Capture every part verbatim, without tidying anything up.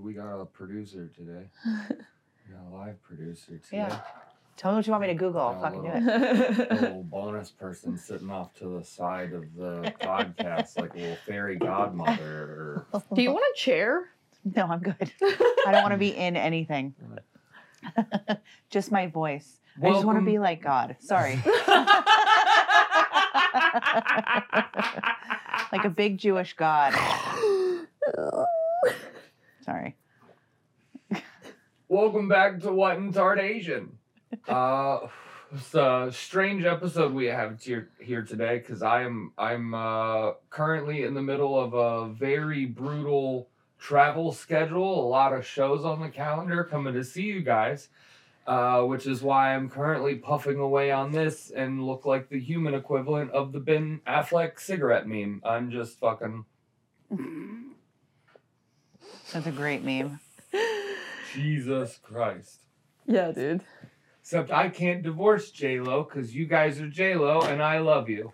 we got a producer today. We got a live producer today. Yeah. Tell me what you want me to Google. I'll fucking little, do it. A little bonus person sitting off to the side of the podcast, like a little fairy godmother. Or... Do you want a chair? No, I'm good. I don't want to be in anything. Just my voice. Welcome. I just want to be like God. Sorry. Like a big Jewish God. Sorry. Welcome back to What in Tart Asian. Uh, it's a strange episode we have here, here today because I am I'm uh, currently in the middle of a very brutal travel schedule. A lot of shows on the calendar coming to see you guys, uh, which is why I'm currently puffing away on this and look like the human equivalent of the Ben Affleck cigarette meme. I'm just fucking. That's a great meme. Jesus Christ. Yeah, dude. Except I can't divorce J-Lo because you guys are J-Lo and I love you.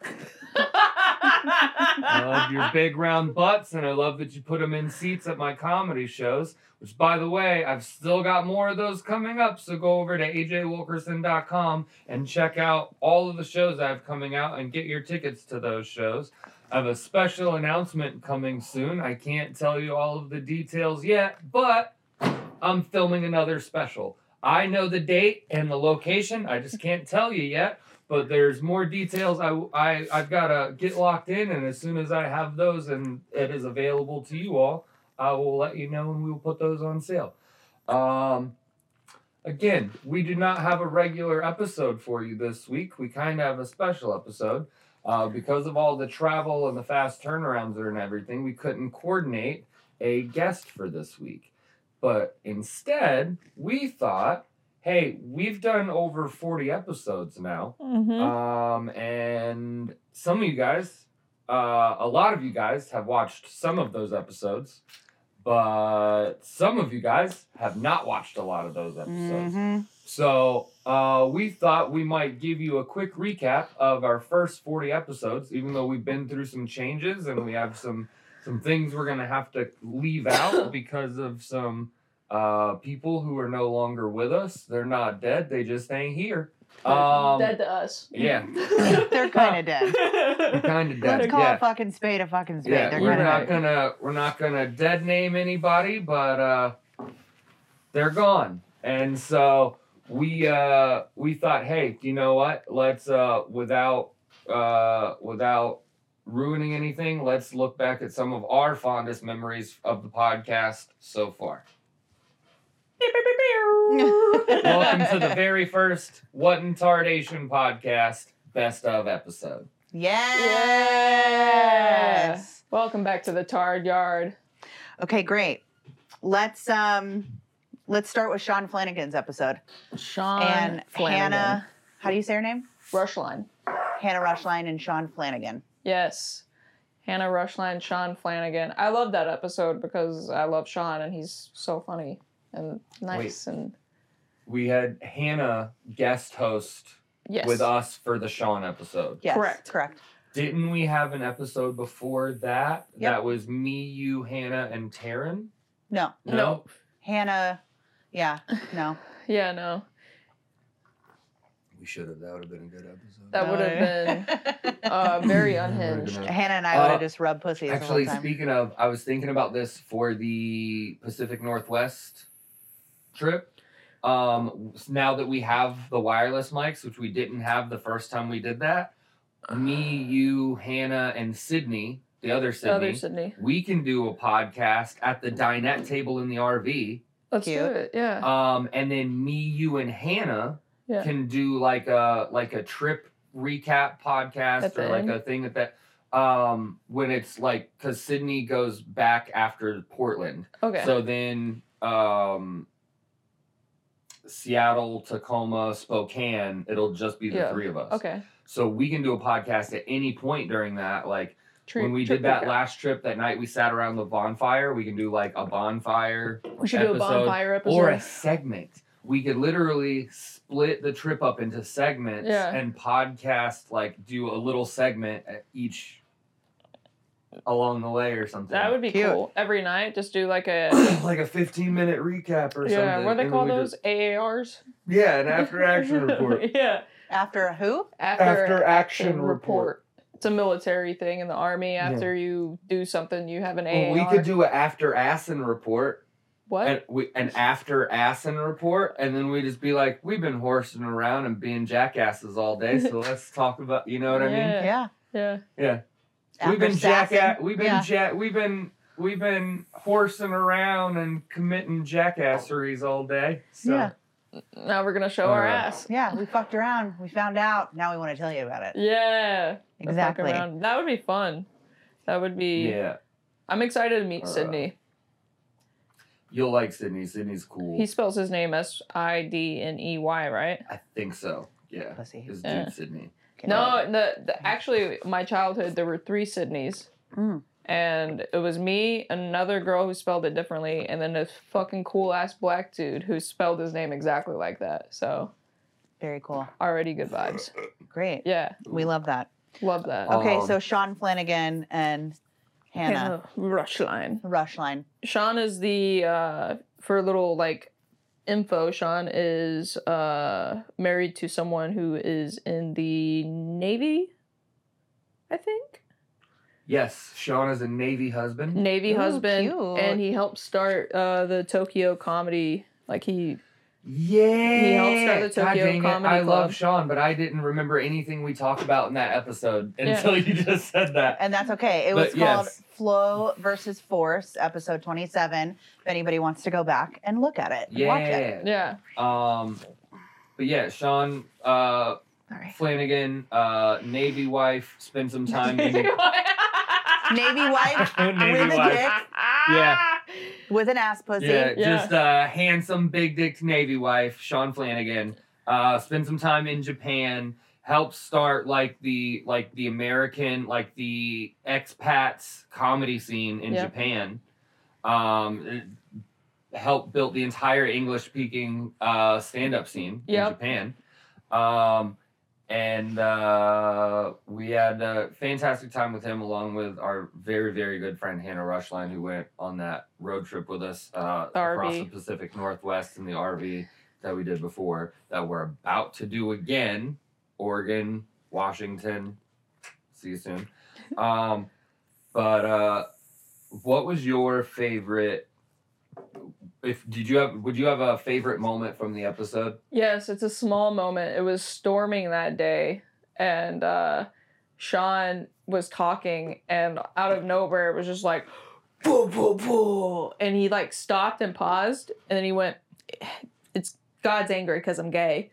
I love your big round butts and I love that you put them in seats at my comedy shows, which by the way, I've still got more of those coming up. So go over to A J Wilkerson dot com and check out all of the shows I have coming out and get your tickets to those shows. I have a special announcement coming soon. I can't tell you all of the details yet, but I'm filming another special. I know the date and the location. I just can't tell you yet, but there's more details. I, I, I've got to get locked in, and as soon as I have those and it is available to you all, I will let you know and we will put those on sale. Um, again, we do not have a regular episode for you this week. We kind of have a special episode. Uh, because of all the travel and the fast turnarounds and everything, we couldn't coordinate a guest for this week. But instead, we thought, hey, we've done over forty episodes now. Mm-hmm. Um, and some of you guys, uh, a lot of you guys have watched some of those episodes. But some of you guys have not watched a lot of those episodes. Mm-hmm. So uh, we thought we might give you a quick recap of our first forty episodes, even though we've been through some changes and we have some some things we're going to have to leave out because of some uh, people who are no longer with us. They're not dead. They just ain't here. Um, Dead to us. Yeah. They're kind of dead. They're kind of dead. Let's call yeah. a fucking spade a fucking spade. Yeah, They're we're kind of not dead. gonna we're not gonna dead name anybody, but uh, they're gone. And so we uh, we thought, hey, you know what? Let's uh, without uh, without ruining anything, let's look back at some of our fondest memories of the podcast so far. Welcome to the very first What in Tardation podcast, best of episode. Yes. Welcome back to the Tard Yard. Okay, great. Let's um let's start with Sean Flanagan's episode. Sean and Flanagan. Hannah, how do you say her name? Rushline. Hannah Rushline and Sean Flanagan. Yes. Hannah Rushline, Sean Flanagan. I love that episode because I love Sean and he's so funny and nice. Wait. and We had Hannah guest host yes. with us for the Sean episode. Yes, Correct. Correct. Didn't we have an episode before that? Yep. That was me, you, Hannah, and Taryn? No. No. No. Hannah, yeah, no. Yeah, no. We should have. That would have been a good episode. That would have been uh, very unhinged. Hannah and I would have Uh, just rubbed pussies Actually, the whole time. speaking of, I was thinking about this for the Pacific Northwest trip. Um, now that we have the wireless mics, which we didn't have the first time we did that, me, you, Hannah, and Sydney, the other The Sydney, other Sydney. we can do a podcast at the dinette table in the R V. Let's Cute. do it. Yeah. Um, and then me, you, and Hannah Yeah. can do like a like a trip recap podcast At the or like end? a thing at that. Um, when it's like because Sydney goes back after Portland, Okay. so then um, Seattle, Tacoma, Spokane, it'll just be the Yeah. three of us. okay. So we can do a podcast at any point during that, like. Trip, when we trip did that recap. last trip, that night we sat around the bonfire. We can do like a bonfire We should do a episode bonfire episode. or a segment. We could literally split the trip up into segments Yeah. and podcast, like do a little segment at each along the way or something. That would be Cute. cool. Every night, just do like a like a fifteen minute recap or yeah. something. What do they and call then we those? just- A A Rs. Yeah, an after action report. yeah. After who? After, After action report. It's a military thing in the army. After you do something, you have an A A R. Well, we could do an after Assen report. what? And we, an after Assen report, and then we just be like, we've been horsing around and being jackasses all day, so let's talk about, you know what I mean? Yeah. Yeah. Yeah. Yeah. After we've been jackass. Sassin. We've been Yeah. ja- We've been we've been horsing around and committing jackasseries all day. So. Yeah. Now we're gonna show our Uh, ass. Yeah, we fucked around. We found out. Now we want to tell you about it. Yeah. the fuck Exactly. around. That would be fun. That would be. Yeah. I'm excited to meet Uh, Sydney. You'll like Sydney. Sydney's cool. He spells his name S I D N E Y, right? I think so. Yeah. Pussy. His Yeah. dude Sydney. Okay. No, the, the actually my childhood there were three Sydneys. Mm. And it was me, another girl who spelled it differently, and then this fucking cool ass black dude who spelled his name exactly like that. So Very cool. already good vibes. Great. Yeah, We love that. love that. Okay, Um, so Sean Flanagan and Hannah Rushline. Rushline. Sean is the uh for a little like info, Sean is uh married to someone who is in the Navy, I think. Yes, Sean is a Navy husband. Navy Ooh, husband, cute. and he helped start uh, the Tokyo Comedy. Like he, Yeah. He helped start the God Tokyo dang it, Comedy I Club. love Sean, but I didn't remember anything we talked about in that episode Yeah. until you just said that. And that's okay. It was But called yes. Flow versus Force, episode twenty-seven. If anybody wants to go back and look at it, and watch it. Yeah. yeah, Um, but yeah, Sean uh, Sorry. Flanagan, uh, Navy wife, spent some time in Navy wife Navy with a wife. dick, Yeah. with an ass pussy. Yeah, Yeah. just uh, handsome, big dick Navy wife, Sean Flanagan. Uh, spent some time in Japan. Helped start like the like the American like the expats comedy scene in Yep. Japan. Um, it helped build the entire English speaking uh, stand up scene Yep. in Japan. Um, and uh, we had a fantastic time with him, along with our very, very good friend Hannah Rushline, who went on that road trip with us uh, The across R V. the Pacific Northwest in the R V that we did before, that we're about to do again. Oregon, Washington. See you soon. Um, but uh, what was your favorite? If did you have? Would you have a favorite moment from the episode? yes, it's a small moment. It was storming that day, and uh, Sean was talking, and out of nowhere, it was just like, boo, boo, boo, and he like stopped and paused, and then he went, "It's God's angry because I'm gay."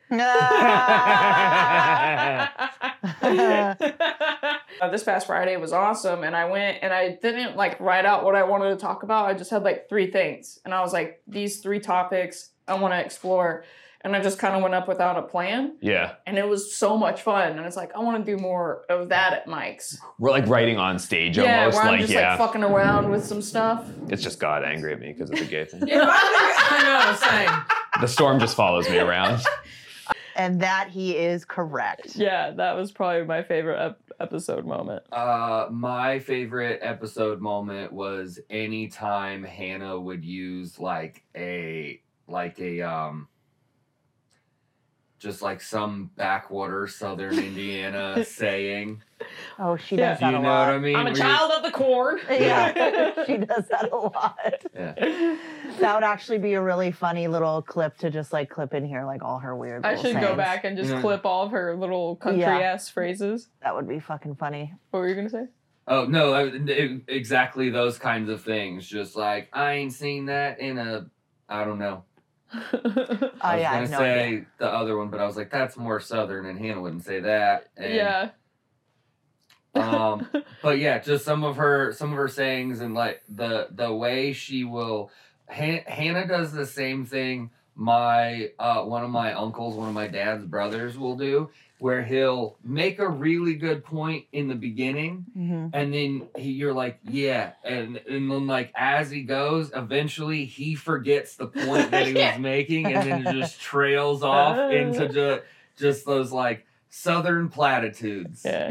Uh, this past Friday was awesome, and I went and I didn't like write out what I wanted to talk about. I just had like three things, and I was like, these three topics I want to explore, and I just kind of went up without a plan, Yeah. and it was so much fun. And it's like I want to do more of that at Mike's. We're like writing on stage Yeah, almost. where I'm like, just yeah. like fucking around with some stuff. It's just God angry at me because of the gay thing. Yeah, I know. Same. The storm just follows me around. And that he is correct. Yeah, that was probably my favorite ep- episode moment. Uh, my favorite episode moment was anytime Hannah would use like a like a um just like some backwater Southern Indiana saying. Oh, she Yeah. does Do that you a know lot. what I mean? I'm a Where you- child of the corn. Yeah, she does that a lot. Yeah. That would actually be a really funny little clip to just like clip in here, like all her weird. I little should go sayings. back and just Yeah. clip all of her little country Yeah. ass phrases. That would be fucking funny. What were you gonna say? Oh no, I- it- exactly those kinds of things. Just like I ain't seen that in a I don't know. Oh I was yeah, I gonna have no say idea. the other one, but I was like, that's more Southern, and Hannah wouldn't say that. And, yeah. Um, but yeah, just some of her some of her sayings and like the the way she will. Han- Hannah does the same thing. My uh, one of my uncles, one of my dad's brothers, will do, where he'll make a really good point in the beginning, Mhm. and then he, you're like, yeah, and and then like as he goes, eventually he forgets the point that he Yeah. was making, and then it just trails off into just just those like Southern platitudes. Yeah. Yeah.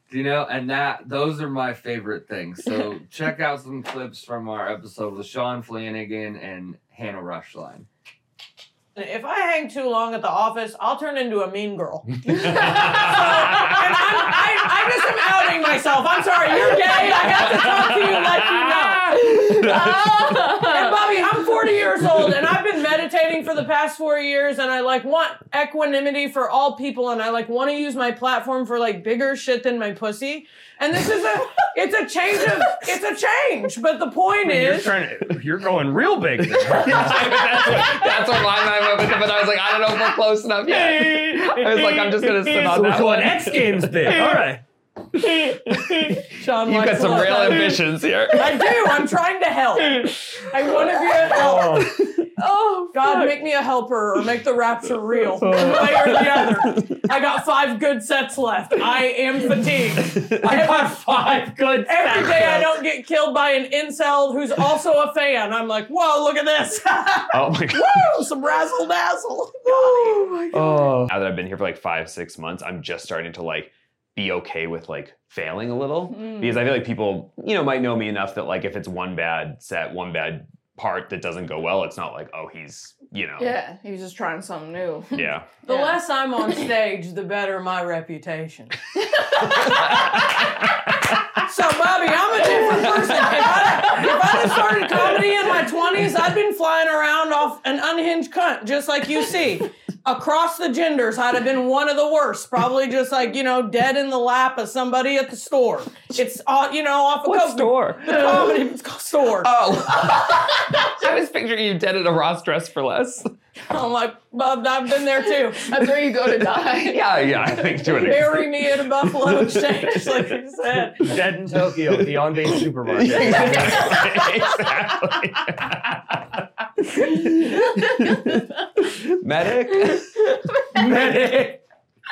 You know, and that those are my favorite things. So check out some clips from our episode with Sean Flanagan and Hannah Rushline. If I hang too long at the office, I'll turn into a mean girl. so, and I'm, I, I just am outing myself. I'm sorry, you're gay. I have to talk to you like you know. And Bobby, I'm forty years old, and I've been meditating for the past four years, and I like want equanimity for all people, and I like want to use my platform for like bigger shit than my pussy. And this is a, it's a change of, it's a change. But the point You're is, trying to, you're going real big. There. that's, what, that's what my mind went with, but I was like, I don't know if we're close enough yet. I was like, I'm just gonna sit on So we're that going one. X Games big. All right. Sean, You've got some real ambitions here. I do. I'm trying to help. I want to be a help. Oh, God, fuck. Make me a helper or make the rapture real. One way or the other. I got five good sets left. I am fatigued. I got five good sets. Every day I don't get killed by an incel who's also a fan. I'm like, whoa, look at this. Oh my God. Woo, some razzle dazzle. Oh my God. Oh. Now that I've been here for like five, six months, I'm just starting to like be okay with like failing a little mm. because I feel like people, you know, might know me enough that like if it's one bad set, one bad part that doesn't go well, it's not like, oh, he's, you know. Yeah, he's just trying something new. Yeah. The yeah. less I'm on stage, the better my reputation. So, Bobby, I'm a different person. If I'd, if I'd have started comedy in my twenties, I'd been flying around off an unhinged cunt, just like you see. Across the genders, I'd have been one of the worst. Probably just like, you know, dead in the lap of somebody at the store. It's, uh, you know, off a What co- store? The comedy store. Oh. I was picturing you dead at a Ross Dress for Less. I'm like, Bob, I've been there too. That's where you go to die. Yeah, yeah, I think to an extent. Bury me at a Buffalo Exchange, like you said. Dead in Tokyo at the on-base supermarket. Exactly. Medic. Medic.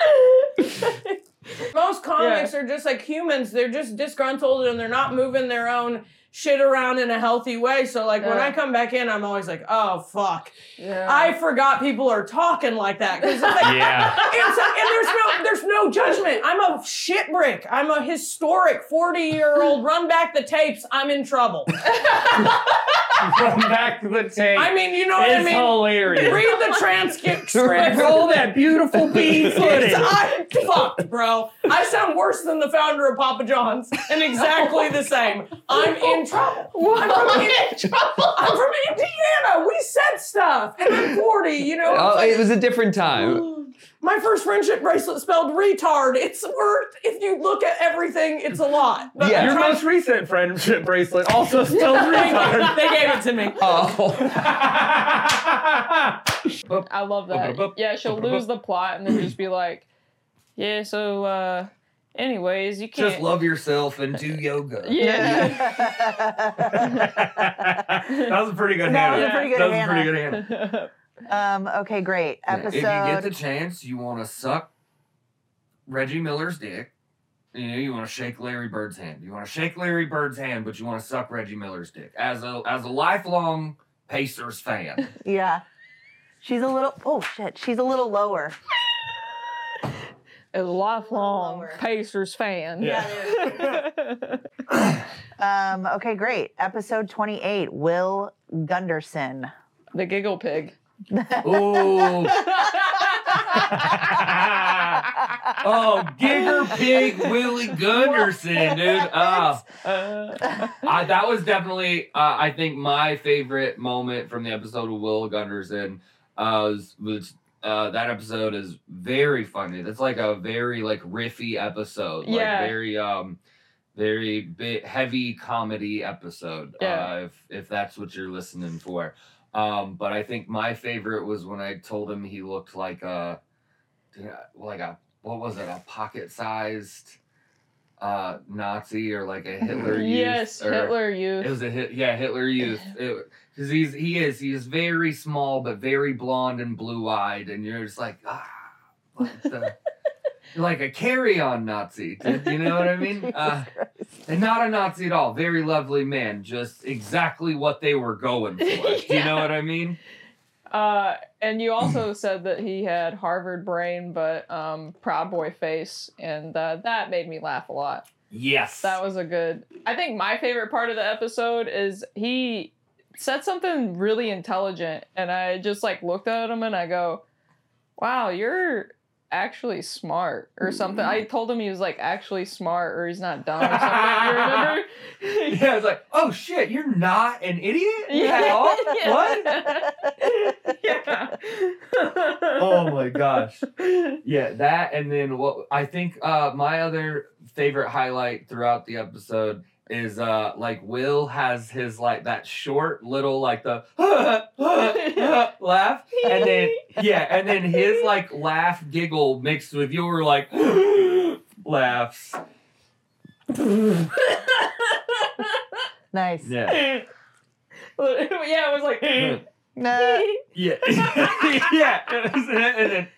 Most comics yeah. are just like humans. They're just disgruntled and they're not moving their own shit around in a healthy way. So like yeah. when I come back in, I'm always like, oh fuck, yeah. I forgot people are talking like that. Because like, yeah. and, and there's no there's no judgment. I'm a shit brick. I'm a historic forty year old. Run back the tapes. I'm in trouble. Run back to the tape. I mean, you know what it's I mean? Hilarious. Read the transcript. Script. All that beautiful bean footage. I'm fucked, bro. I sound worse than the founder of Papa John's, and exactly the same. I'm in trouble. I'm from, in- I'm from Indiana. We said stuff, and I'm forty. You know. Oh, it was a different time. My first friendship bracelet spelled retard. It's worth, if you look at everything, it's a lot. But yeah. Your most recent friendship bracelet also spelled retard. They gave it to me. Oh. I love that. Yeah, she'll lose the plot and then just be like, yeah, so, uh, anyways, you can't. Just love yourself and do yoga. Yeah. That was a pretty good That hand. was a pretty good That was hand. a pretty good hand. Um, okay, great. Episode. If you get the chance, you want to suck Reggie Miller's dick. You know, you want to shake Larry Bird's hand. You want to shake Larry Bird's hand, but you want to suck Reggie Miller's dick. As a as a lifelong Pacers fan. Yeah. She's a little, oh shit, she's a little lower. As a lifelong Lower. Pacers fan. Yeah. um, okay, great. Episode twenty-eight, Will Gunderson. The giggle pig. Ooh. Oh, Gigger Pig Willie Gunderson, dude. Oh. Uh, that was definitely, uh, I think, my favorite moment from the episode of Will Gunderson. Uh, was, was uh, that episode is very funny. That's like a very like riffy episode. Like Yeah. very um, very bit heavy comedy episode. Yeah. Uh, if if that's what you're listening for. Um, but I think my favorite was when I told him he looked like a, like a, what was it, a pocket-sized uh, Nazi or like a Hitler youth. Yes, or, Hitler youth. It was a hit, yeah, Hitler youth. Because he's he is he is very small but very blonde and blue-eyed, and you're just like ah, like the. Like a carry-on Nazi, dude, you know what I mean? Uh, and not a Nazi at all. Very lovely man. Just exactly what they were going for. Do you know what I mean? Uh, and you also said that he had Harvard brain, but um, Proud Boy face, and uh, that made me laugh a lot. Yes. That was a good. I think my favorite part of the episode is he said something really intelligent, and I just like looked at him and I go, "Wow, you're actually smart," or something. I told him he was like actually smart, or he's not dumb, or something. You remember? Yeah, it's like, oh shit, you're not an idiot Yeah. at all? Yeah. What? Yeah. Oh my gosh. Yeah, that and then what I think uh my other favorite highlight throughout the episode is uh like Will has his like that short little like the laugh, and then yeah, and then his like laugh giggle mixed with your like laughs. Nice. Yeah. Yeah, it was like. Nah. Yeah. Yeah. And then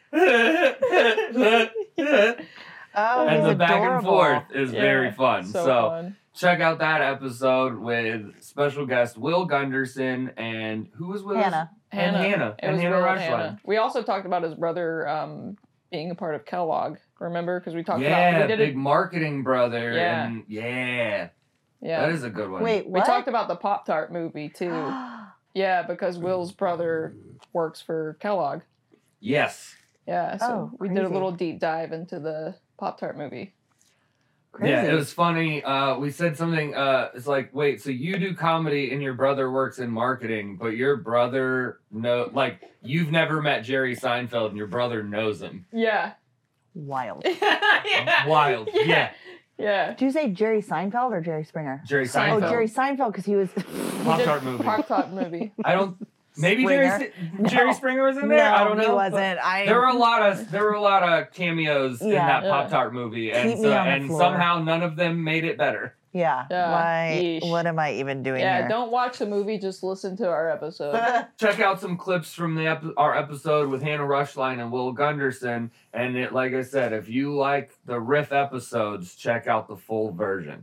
Oh, and he's the back and adorable. forth is Yeah, very fun. So, So fun. check out that episode with special guest Will Gunderson and who was with us? Hannah. And Hannah. It And was Hannah Will and Rushline. Hannah. We also talked about his brother um, being a part of Kellogg. Remember? Because we talked Yeah, about we did big it. marketing brother. Yeah. And yeah. Yeah. That is a good one. Wait, We what? talked about the Pop Tart movie too. Yeah, because Will's brother works for Kellogg. Yes. Yeah, so Oh, we did a crazy. little deep dive into the Pop Tart movie. Crazy. Yeah, it was funny. Uh, we said something. Uh, it's like, wait, so you do comedy and your brother works in marketing, but your brother know, like, you've never met Jerry Seinfeld and your brother knows him. Yeah. Wild. Yeah. Wild. Yeah. Yeah. Did you say Jerry Seinfeld or Jerry Springer? Jerry Seinfeld. Seinfeld. Oh, Jerry Seinfeld, because he was. Pop Tart movie. Pop Tart movie. I don't. Maybe Jerry, Springer? Si- Jerry No. Springer was in there. No, I don't know. he but wasn't. I. There were a lot of there were a lot of cameos in Yeah. that Yeah. Pop Tart movie, and Keep so, me on the and floor. somehow none of them made it better. Yeah. Yeah. Why? Yeesh. What am I even doing Yeah, here? don't watch the movie, just listen to our episode. Check out some clips from the ep- our episode with Hannah Rushline and Will Gunderson. And it, like I said, if you like the riff episodes, check out the full version.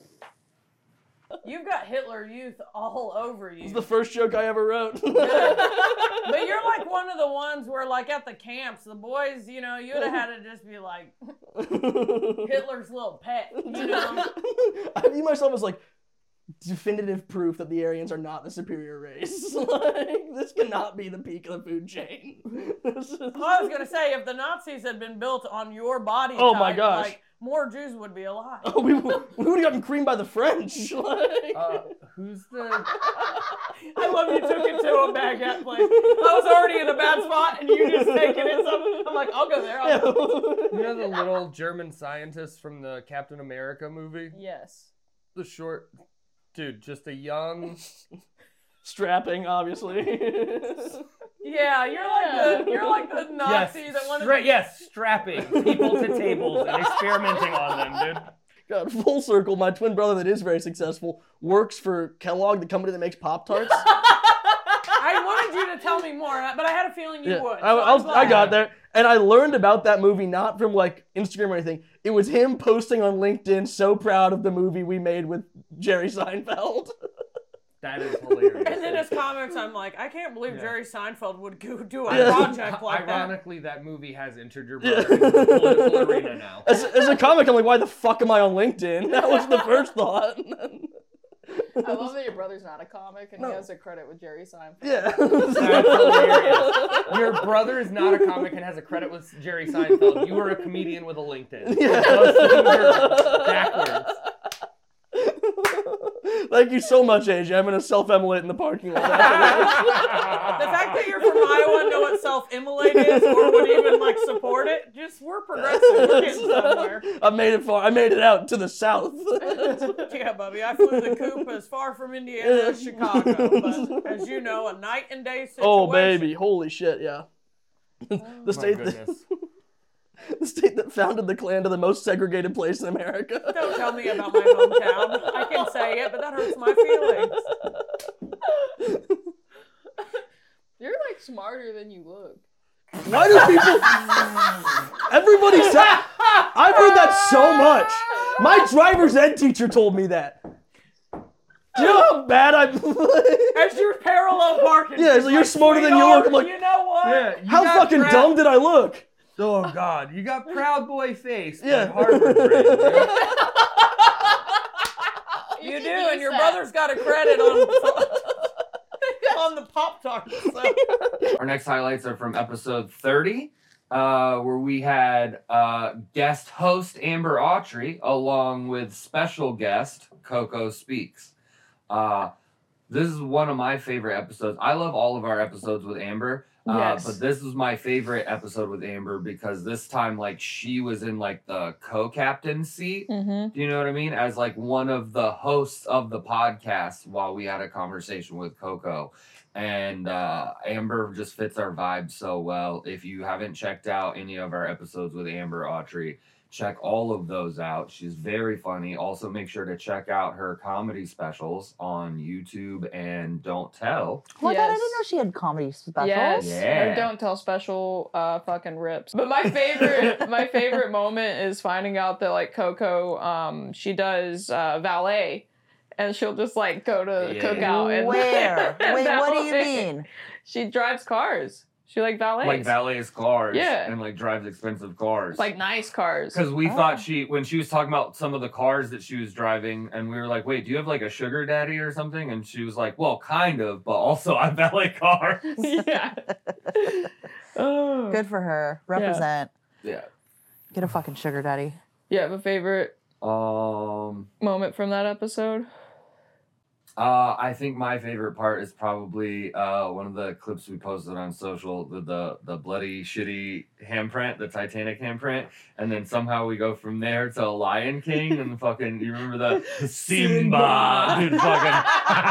You've got Hitler Youth all over you. It's the first joke I ever wrote. But you're like one of the ones where, like, at the camps, the boys, you know, you'd have had to just be like Hitler's little pet, you know? I view myself as like definitive proof that the Aryans are not the superior race. Like, this cannot be the peak of the food chain. This is- Well, I was gonna say, if the Nazis had been built on your body Oh type, my gosh. like, more Jews would be alive. Oh, we, we would have gotten creamed by the French. Like, Uh, who's the? I love you took it to a baguette place. I was already in a bad spot, and you just taking it. Some, I'm like, I'll go there. I'll go. You know the little German scientist from the Captain America movie? Yes. The short dude, just a young. strapping, obviously. Yeah, you're like the you're like the Nazi that wanted. stra- yes, strapping people to tables and experimenting on them, dude. God, full circle, my twin brother that is very successful works for Kellogg, the company that makes Pop-Tarts. I wanted you to tell me more, but I had a feeling you Yeah, would. I, so I, was, I'm I glad. got there, and I learned about that movie not from like Instagram or anything. It was him posting on LinkedIn, so proud of the movie we made with Jerry Seinfeld. That is hilarious. And then as comics, I'm like, I can't believe Yeah. Jerry Seinfeld would go do a Yeah. project like that. Ironically, that movie has entered your Yeah. brother into the political arena now. As, as a comic, I'm like, why the fuck am I on LinkedIn? That was the first thought. And then- I love that your brother's not a comic and No. he has a credit with Jerry Seinfeld. Yeah. That's hilarious. Your brother is not a comic and has a credit with Jerry Seinfeld. You are a comedian with a LinkedIn. Yeah. Those things are backwards. Thank you so much, A J. I'm gonna self-immolate in the parking lot. The fact that you're from Iowa and know what self-immolate is, or would even like support it, just we're progressive. We're getting somewhere. I made it far. I made it out to the south. Yeah, Bubby, I flew the coop as far from Indiana as Chicago, but as you know, a night and day situation. Oh baby, holy shit, yeah. the My state that, goodness. the state that founded the Klan to the most segregated place in America. Don't tell me about my hometown. I can say it, but that hurts my feelings. You're like smarter than you look. Why do people? Everybody said. I've heard that so much. My driver's ed teacher told me that. Do you know how bad I? As you're parallel parking. Yeah, she's so you're like, smarter than you look. I'm "Sweetheart, like, you know what? Yeah, you how got fucking proud- dumb did I look? Oh God, you got proud boy face. but Yeah. Harvard brain, dude. You do, can and use your that. brother's got a credit on on the Pop Tarts. So. Our next highlights are from episode thirty, uh, where we had uh, guest host Amber Autry along with special guest Coco Speaks. Uh, this is one of my favorite episodes. I love all of our episodes with Amber. Uh, Yes. But this was my favorite episode with Amber because this time, like, she was in, like, the co-captain seat. Mm-hmm. Do you know what I mean? As, like, one of the hosts of the podcast while we had a conversation with Coco. And uh, Amber just fits our vibe so well. If you haven't checked out any of our episodes with Amber Autry, check all of those out. She's very funny. Also, make sure to check out her comedy specials on YouTube and Don't Tell. Oh my god, I Yes. didn't know she had comedy specials. Yes. Yeah. Her Don't Tell special uh fucking rips. But my favorite my favorite moment is finding out that like Coco um she does uh valet and she'll just like go to Yeah. cookout and Where? and Wait, what do you valet. mean? She drives cars. She like valets. Like valets cars. Yeah. And like drives expensive cars. Like nice cars. Because we Oh. thought she, when she was talking about some of the cars that she was driving, and we were like, wait, do you have like a sugar daddy or something? And she was like, well, kind of, but also I valet cars. Yeah. Oh. Good for her. Represent. Yeah. Get a fucking sugar daddy. You have a favorite Um, moment from that episode? uh, I think my favorite part is probably uh, one of the clips we posted on social, the, the the bloody shitty handprint, the Titanic handprint, and then somehow we go from there to Lion King and fucking, you remember the Simba, dude, fucking.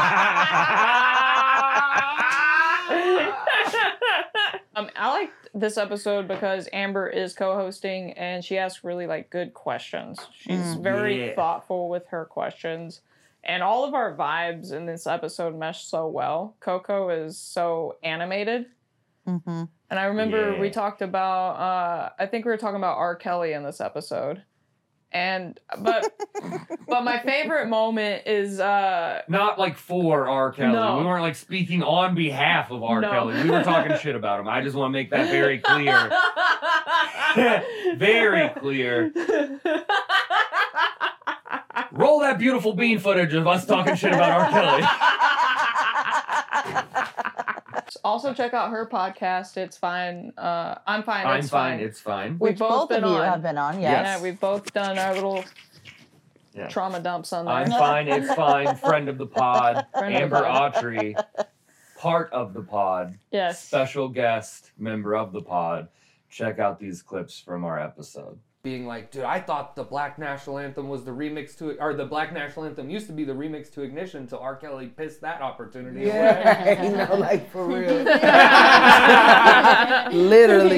um, I liked this episode because Amber is co-hosting and she asks really like good questions. She's Mm. very Yeah. thoughtful with her questions. And all of our vibes in this episode mesh so well. Coco is so animated. Mm-hmm. And I remember we Yeah. talked about, uh, I think we were talking about R. Kelly in this episode. And, but, but my favorite moment is, uh, Not like for R. Kelly. No. We weren't like speaking on behalf of R. No. Kelly. We were talking shit about him. I just want to make that very clear. Very clear. Roll that beautiful bean footage of us talking shit about R. Kelly. Also check out her podcast. It's fine. Uh, I'm fine. I'm it's fine. fine. It's fine. We've Which both both, been of you on. have been on, yes. Yeah, we've both done our little Yeah. trauma dumps on there. I'm fine. It's fine. Friend of the pod. Friend of the Amber pod. Autry. Part of the pod. Yes. Special guest member of the pod. Check out these clips from our episode. Being like, dude, I thought the Black National Anthem was the remix to, or the Black National Anthem used to be the remix to Ignition, so R. Kelly pissed that opportunity away. Yeah, you know, like for real. Literally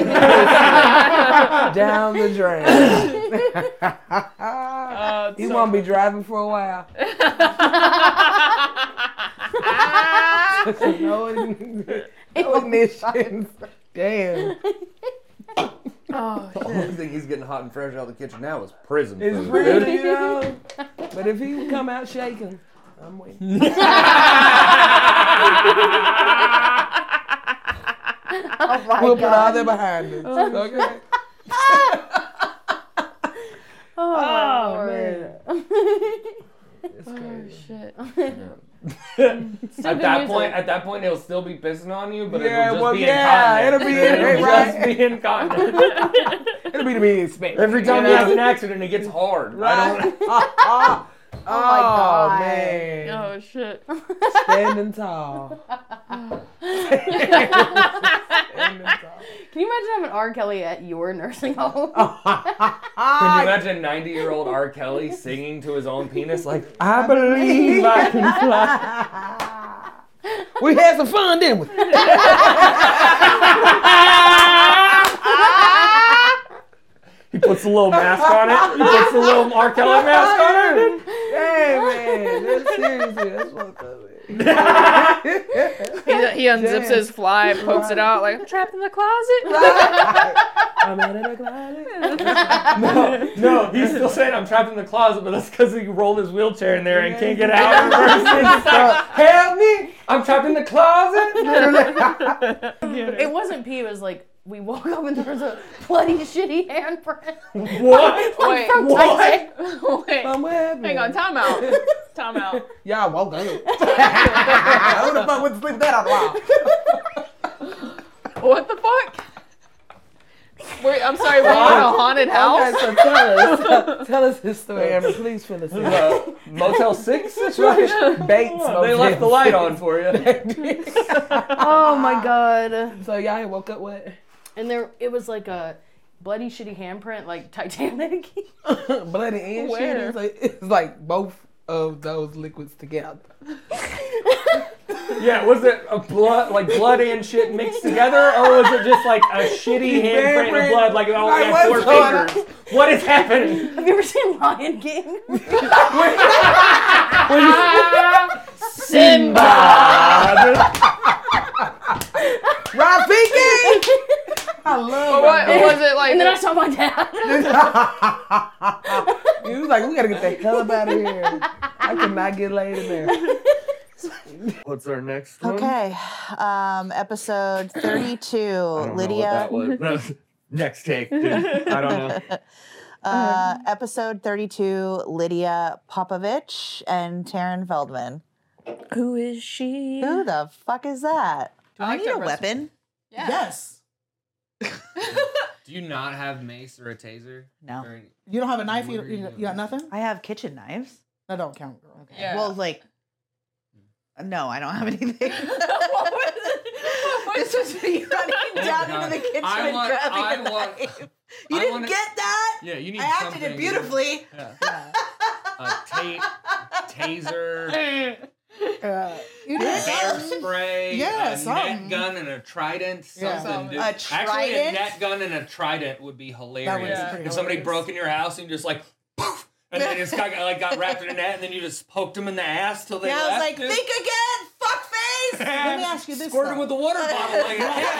down the drain. Uh, You so- won't be driving for a while. no, no ignition. Damn. Oh, The only thing he's getting hot and fresh out of the kitchen now is prison It's food. real, dude. you know. But if he come out shaking, I'm waiting. Oh my We'll put all god. that behind us. Okay. Oh, man. It's crazy. shit. At that point, at that point, he'll still be pissing on you, but Yeah, it'll just well, be yeah, incontinent. it'll be- It'll right. just be incontinent. It'll be to be expected. Every time you he know? has an accident, it gets hard. I Right? don't, oh, oh, Oh my God. man. Oh shit. Standing tall. Standing tall. Can you imagine having R. Kelly at your nursing home? Can you imagine ninety-year-old R. Kelly singing to his own penis like, I believe I can fly. We had some fun, didn't we? he puts a little mask on it. He puts a little R. Kelly mask on it. Hey, man. man. That's seriously, that's fucked up, man. He, he unzips his fly, pokes it out like I'm trapped in the closet. I'm in the closet. No, no, he's still saying I'm trapped in the closet, but that's because he rolled his wheelchair in there and can't get out. It's like, help me! I'm trapped in the closet. It wasn't pee. It was like we woke up and there was a bloody shitty handprint. What? Wait, From what? Titanic. Wait, Um, what happened? hang on, time out. Time out. Y'all woke up. Who the fuck would sleep that out loud? What the fuck? Wait, I'm sorry, we're in a haunted house? Okay, so tell us, tell, tell us his story, Amber. Please fill us in. Uh, Motel Six situation. Bates. Oh, they left the light on for you. Oh my god. So y'all had woke up what? And there, it was like a bloody shitty handprint, like Titanic. Bloody and shit. Where? It's like, it's like both of those liquids together. Yeah, was it a blood, like blood and shit mixed together, or was it just like a shitty handprint of blood, like it only Like, had four what's going on? fingers? What is happening? Have you ever seen Lion King? Simba! Rafiki! I love What was it like? And then I saw my dad. He was like, we gotta get that hell up out of here. I could not get laid in there. What's our next one? Okay, um, episode thirty-two. I don't know Lydia. what that was. Next take, dude. I don't know. Uh, episode thirty-two. Lydia Popovich and Taryn Feldman. Who is she? Who the fuck is that? Do I, I like need that a recipe. weapon? Yes. Do you not have mace or a taser? No. Or- You don't have a knife? You, What are you, you you got nothing? I have kitchen knives. That don't count, girl. Okay. Yeah. Well, like, no, I don't have anything. What was it? This was me running down God. into the kitchen I and want- grabbing I a want- knife. You I didn't wanna- get that? Yeah, you need I acted something. it beautifully. Yeah. A ta- taser, Uh, you did. bear spray, Yeah, a something. net gun, and a trident. Yeah. Something. dude. A Actually, a trident? net gun and a trident would be hilarious. That would be pretty If somebody hilarious. broke in your house and just like, poof, and then this guy got, like got wrapped in a net, and then you just poked them in the ass till they Yeah, I left. was like, dude. think again, fuck face. Let me ask you this, Squirt though. him with a water bottle. Like,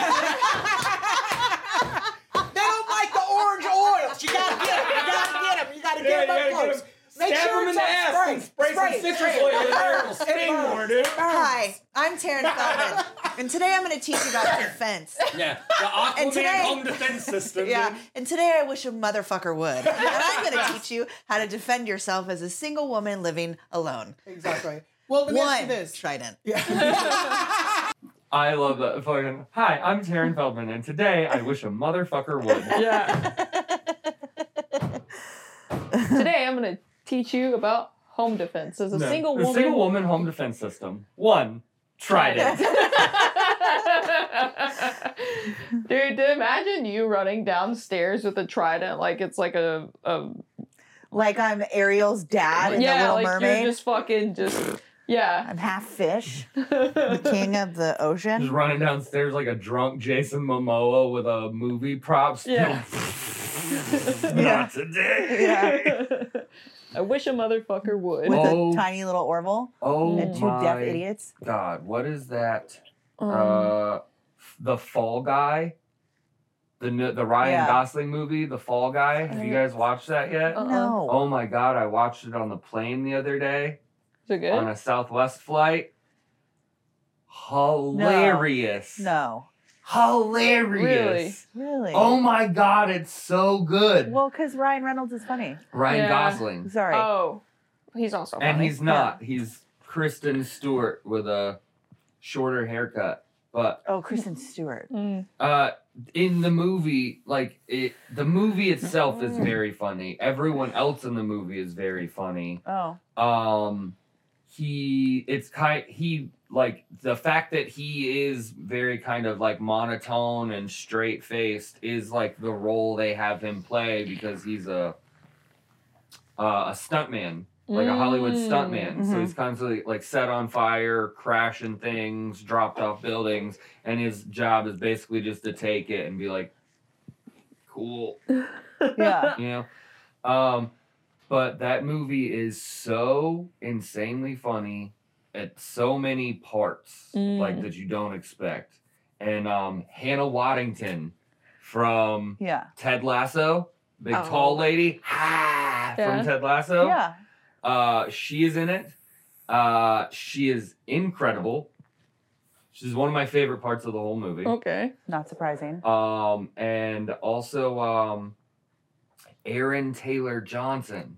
They don't like the orange oils. You gotta get them. You gotta get them. You gotta Yeah, get you them gotta up get close. 'em. Make Stab sure him in it's the on ass spray. and spray some Spray, citrus spray. oil in there. It'll It sting burns. more, dude. Hi, I'm Taryn Feldman, and today I'm going to teach you about defense. Yeah, the And Aquaman today- home defense system. Yeah, dude. and today I wish a motherfucker would. And I'm going to teach you how to defend yourself as a single woman living alone. Exactly. Well, let me ask you One, this. trident. Yeah. I love that fucking. Hi, I'm Taryn Feldman, and today I wish a motherfucker would. Yeah. Today I'm gonna teach you about home defense as a No, single the woman. single woman home defense system. One, trident. Dude, to imagine you running downstairs with a trident like it's like a, a Like I'm Ariel's dad in yeah, The Little like Mermaid. you're just fucking just yeah. I'm half fish, the king of the Just ocean. running downstairs like a drunk Jason Momoa with a movie props. Yeah. Not today. I wish a motherfucker would. With Oh. a tiny little Orville Oh and two my deaf idiots. God, what is that? Um, uh, the Fall Guy, the n- the Ryan Yeah. Gosling movie, The Fall Guy. Have you guys watched that yet? Uh-uh. No. Oh my God, I watched it on the plane the other day Is it good? on a Southwest flight. Hilarious. No. Hilarious. Really? Oh my God, it's so good. Well, because Ryan Reynolds is funny. Ryan Yeah. Gosling. Sorry. Oh, he's also And funny. he's not. He's Kristen Stewart with a shorter haircut. But Oh, Kristen Stewart. Mm. uh in the movie, like it the movie itself is very funny. Everyone else in the movie is very funny. Oh. Um he it's kind he like the fact that he is very kind of like monotone and straight faced is like the role they have him play because he's a uh, a stuntman. Like a Hollywood Mm. stuntman. So Mhm. he's constantly like set on fire, crashing things, dropped off buildings, and his job is basically just to take it and be like, cool, Yeah. you know? Um, but that movie is so insanely funny at so many parts, Mm. like that you don't expect. And um, Hannah Waddington from Yeah. Ted Lasso, big Oh. tall lady, ah, Yeah. from Ted Lasso. Yeah. Uh, she is in it. Uh, she is incredible. She's one of my favorite parts of the whole movie. Okay. Not surprising. Um, and also um, Aaron Taylor Johnson.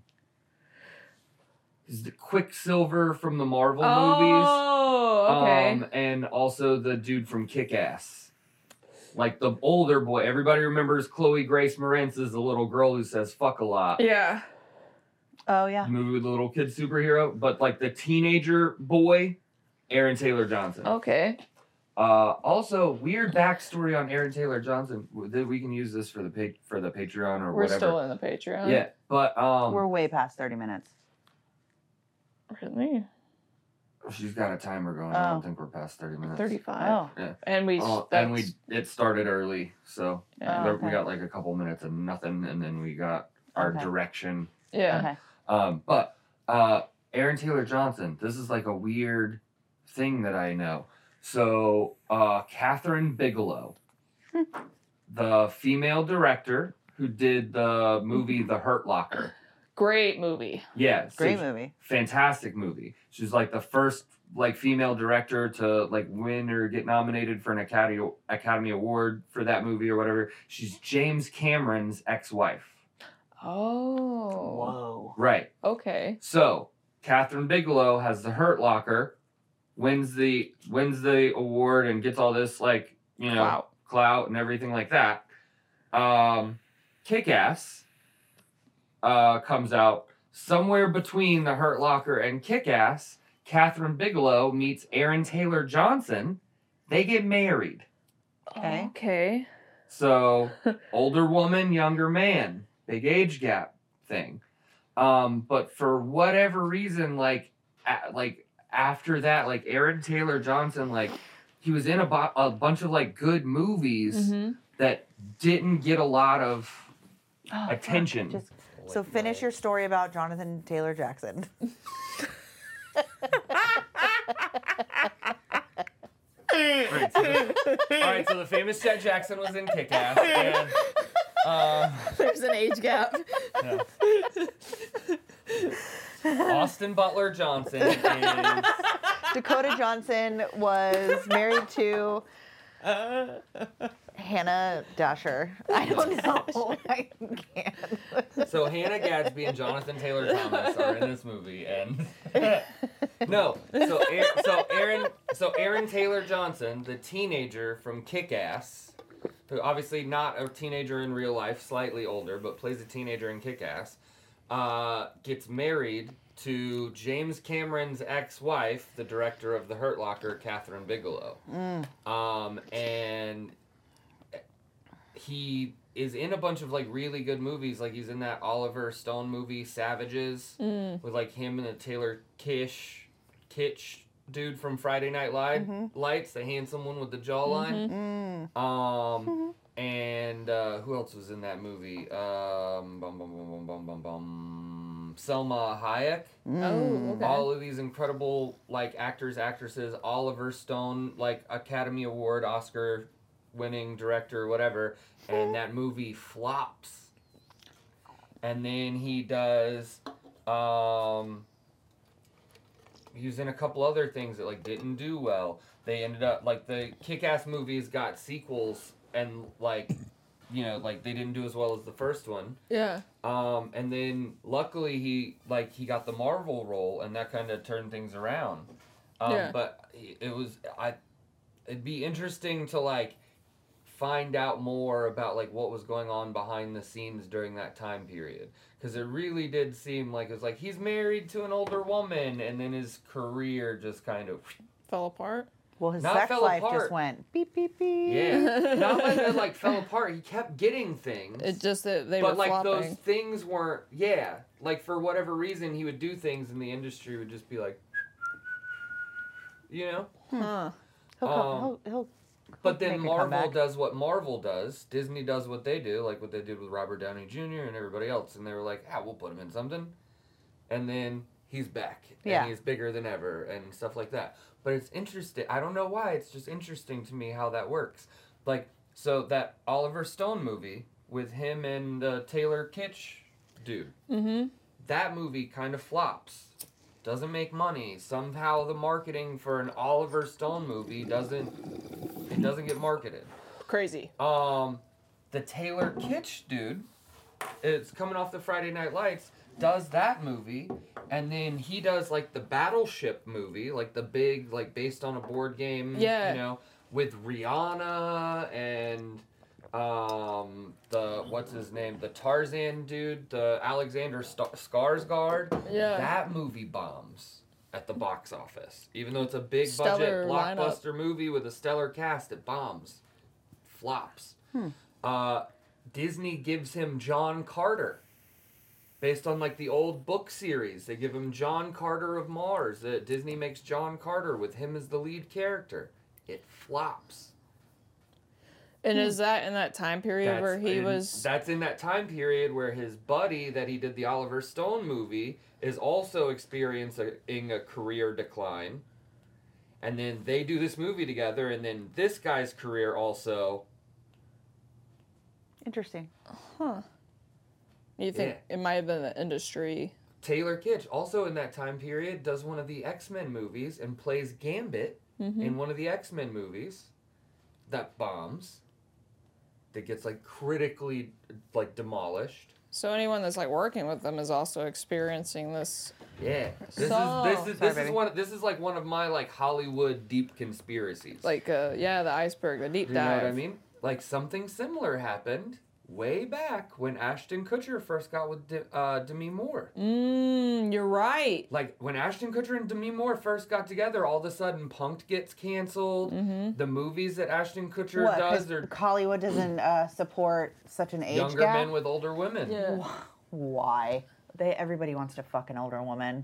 He's the Quicksilver from the Marvel movies. Oh, okay. Um, and also the dude from Kick-Ass. Like the older boy. Everybody remembers Chloe Grace Moretz as the little girl who says fuck a lot. yeah. Oh yeah. The movie with the little kid superhero. But like the teenager boy, Aaron Taylor Johnson. Okay. Uh, also, weird backstory on Aaron Taylor Johnson. We we can use this for the pa- for the Patreon or We're whatever. still in the Patreon. Yeah, but um, We're way past thirty minutes. Really? she's got a timer going. I Oh. don't think we're past thirty minutes. thirty-five. Oh. Yeah. And we. Oh, that's, and we it started early, so Yeah. Oh, there- we okay. got like a couple minutes of nothing, and then we got our Okay. direction. Yeah. Okay. Um, but uh, Aaron Taylor Johnson, this is like a weird thing that I know. So, uh, Catherine Bigelow, the female director who did the movie The Hurt Locker. Great movie. Yeah, so Great she- movie. fantastic movie. She's like the first like female director to like win or get nominated for an Academy Academy Award for that movie or whatever. She's James Cameron's ex-wife. Oh. Whoa. Right. Okay. So, Catherine Bigelow has The Hurt Locker, wins the wins the award and gets all this like, you know, Wow. clout and everything like that. Um, Kick-Ass uh, comes out somewhere between The Hurt Locker and Kick-Ass. Catherine Bigelow meets Aaron Taylor Johnson. They get married. Okay. Okay. So, older woman, younger man, big age gap thing. Um, but for whatever reason, like, a, like after that, like Aaron Taylor Johnson, like he was in a, bo- a bunch of like good movies Mm-hmm. that didn't get a lot of Oh, fuck. attention. Just so finish your story about Jonathan Taylor Jackson. Right, so the, all right, so the famous Jet Jackson was in Kick-Ass, and uh, There's an age gap. yeah. Austin Butler Johnson is Dakota Johnson was married to Hannah Dasher. I don't know. I can't. So Hannah Gadsby and Jonathan Taylor Thomas are in this movie, and no, so Aaron, so Aaron, so Aaron Taylor Johnson, the teenager from Kick-Ass, who obviously not a teenager in real life, slightly older, but plays a teenager in Kick-Ass, uh, gets married to James Cameron's ex-wife, the director of The Hurt Locker, Catherine Bigelow, um, and he is in a bunch of like really good movies. Like he's in that Oliver Stone movie Savages Mm. with like him and the Taylor Kish Kitsch dude from Friday Night Live Lights, the handsome one with the jawline. Mm. Um and uh, who else was in that movie? Um bum, bum, bum, bum, bum, bum, bum. Selma Hayek. Oh, okay. All of these incredible like actors, actresses, Oliver Stone, like Academy Award, Oscar winning director, whatever, and that movie flops. And then he does um he was in a couple other things that like didn't do well. They ended up like the Kick-Ass movies got sequels and like you know, like they didn't do as well as the first one. Yeah. Um, and then luckily he like he got the Marvel role, and that kind of turned things around. Um, Yeah. But it was I, it'd be interesting to like find out more about like what was going on behind the scenes during that time period, because it really did seem like it was like he's married to an older woman, and then his career just kind of Fell apart. Well, his Not sex fell life apart. just went beep beep beep. yeah, not like it like fell apart. He kept getting things. It just that they but were like flopping. those things weren't yeah like for whatever reason he would do things and the industry would just be like, you know Huh. He'll, come, Um, he'll, he'll But then Make a Marvel comeback. does what Marvel does. Disney does what they do, like what they did with Robert Downey Junior and everybody else. And they were like, ah, we'll put him in something. And then he's back. And Yeah. he's bigger than ever and stuff like that. But it's interesting. I don't know why. It's just interesting to me how that works. Like, so that Oliver Stone movie with him and uh, Taylor Kitsch dude. Mm-hmm. That movie kind of flops. Doesn't make money. Somehow the marketing for an Oliver Stone movie doesn't it doesn't get marketed. Crazy. Um the Taylor Kitsch dude, it's coming off the Friday Night Lights, does that movie, and then he does like the Battleship movie, like the big, like based on a board game, Yeah. you know, with Rihanna and um the what's his name, the Tarzan dude, the Alexander St- Skarsgård. Yeah. That movie bombs at the box office, even though it's a big Stellar budget lineup. blockbuster movie with a stellar cast. It bombs, flops. Hmm. Uh, Disney gives him John Carter, based on like the old book series. They give him John Carter of Mars. Uh, Disney makes John Carter with him as the lead character. It flops. And is that in that time period where he in, was? That's in that time period where his buddy that he did the Oliver Stone movie is also experiencing a career decline. And then they do this movie together, and then this guy's career also. Interesting. Huh. You think Yeah. it might have been the industry? Taylor Kitsch, also in that time period, does one of the X-Men movies and plays Gambit Mm-hmm. in one of the X-Men movies that bombs. That gets like critically like demolished. So anyone that's like working with them is also experiencing this. Yeah. This So- is this is Sorry, this is baby. one this is like one of my like Hollywood deep conspiracies. Like, uh, yeah, the iceberg, the deep you dive. know what I mean? Like something similar happened way back when Ashton Kutcher first got with De- uh, Demi Moore. Mm, you're right. Like when Ashton Kutcher and Demi Moore first got together, all of a sudden Punk'd gets canceled. Mm-hmm. The movies that Ashton Kutcher What? does, 'Cause they're Hollywood doesn't uh, support such an age younger gap. men with older women. Yeah. Why? They everybody wants to fuck an older woman.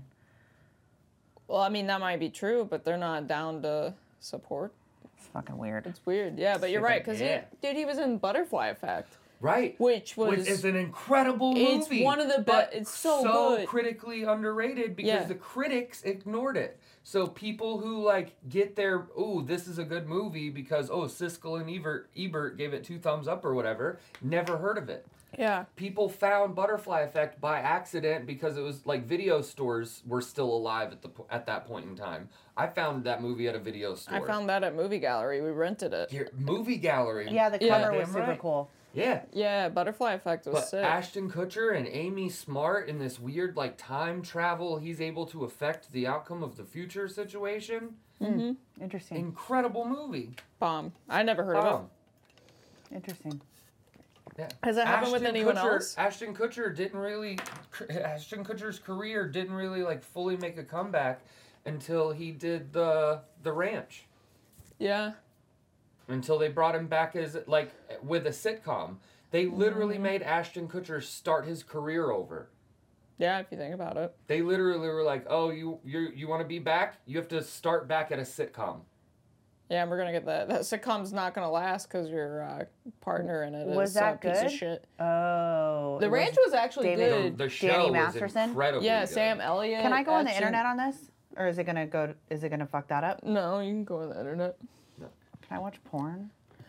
Well, I mean, that might be true, but they're not down to support. It's fucking weird. It's weird. Yeah, but you're right, because Yeah. dude, he was in Butterfly Effect, Right. which was Which is an incredible movie. It's one of the be- but it's so good. critically underrated because Yeah. the critics ignored it. So people who like get their, oh, this is a good movie because oh, Siskel and Ebert Ebert gave it two thumbs up or whatever, never heard of it. yeah. People found Butterfly Effect by accident because it was like video stores were still alive at the po- at that point in time. I found that movie at a video store. I found that at Movie Gallery. We rented it. Here, movie gallery. Yeah, the Yeah. cover was Damn super right. cool. Yeah. Yeah, Butterfly Effect was But sick. Ashton Kutcher and Amy Smart in this weird like time travel, he's able to affect the outcome of the future situation. mm-hmm. Interesting. Incredible movie. Bomb. I never heard of Um, Interesting. yeah. Has that happened with anyone Kutcher, else? Ashton Kutcher didn't really. Ashton Kutcher's career didn't really like fully make a comeback until he did the the Ranch. it. Yeah. Until they brought him back as like with a sitcom. They literally Mm-hmm. made Ashton Kutcher start his career over. Yeah, if you think about it. They literally were like, "Oh, you you you want to be back? You have to start back at a sitcom." Yeah, and we're gonna get that. That sitcom's not gonna last because your uh, partner in it Was is that a piece of good? shit. Oh. The it Ranch was actually David- good. The show Danny was Masterson? incredibly Yeah, good. Sam Elliott. Can I go on the Ashton- internet on this, or is it gonna go? Is it gonna fuck that up? No, you can go on the internet. Can I watch porn?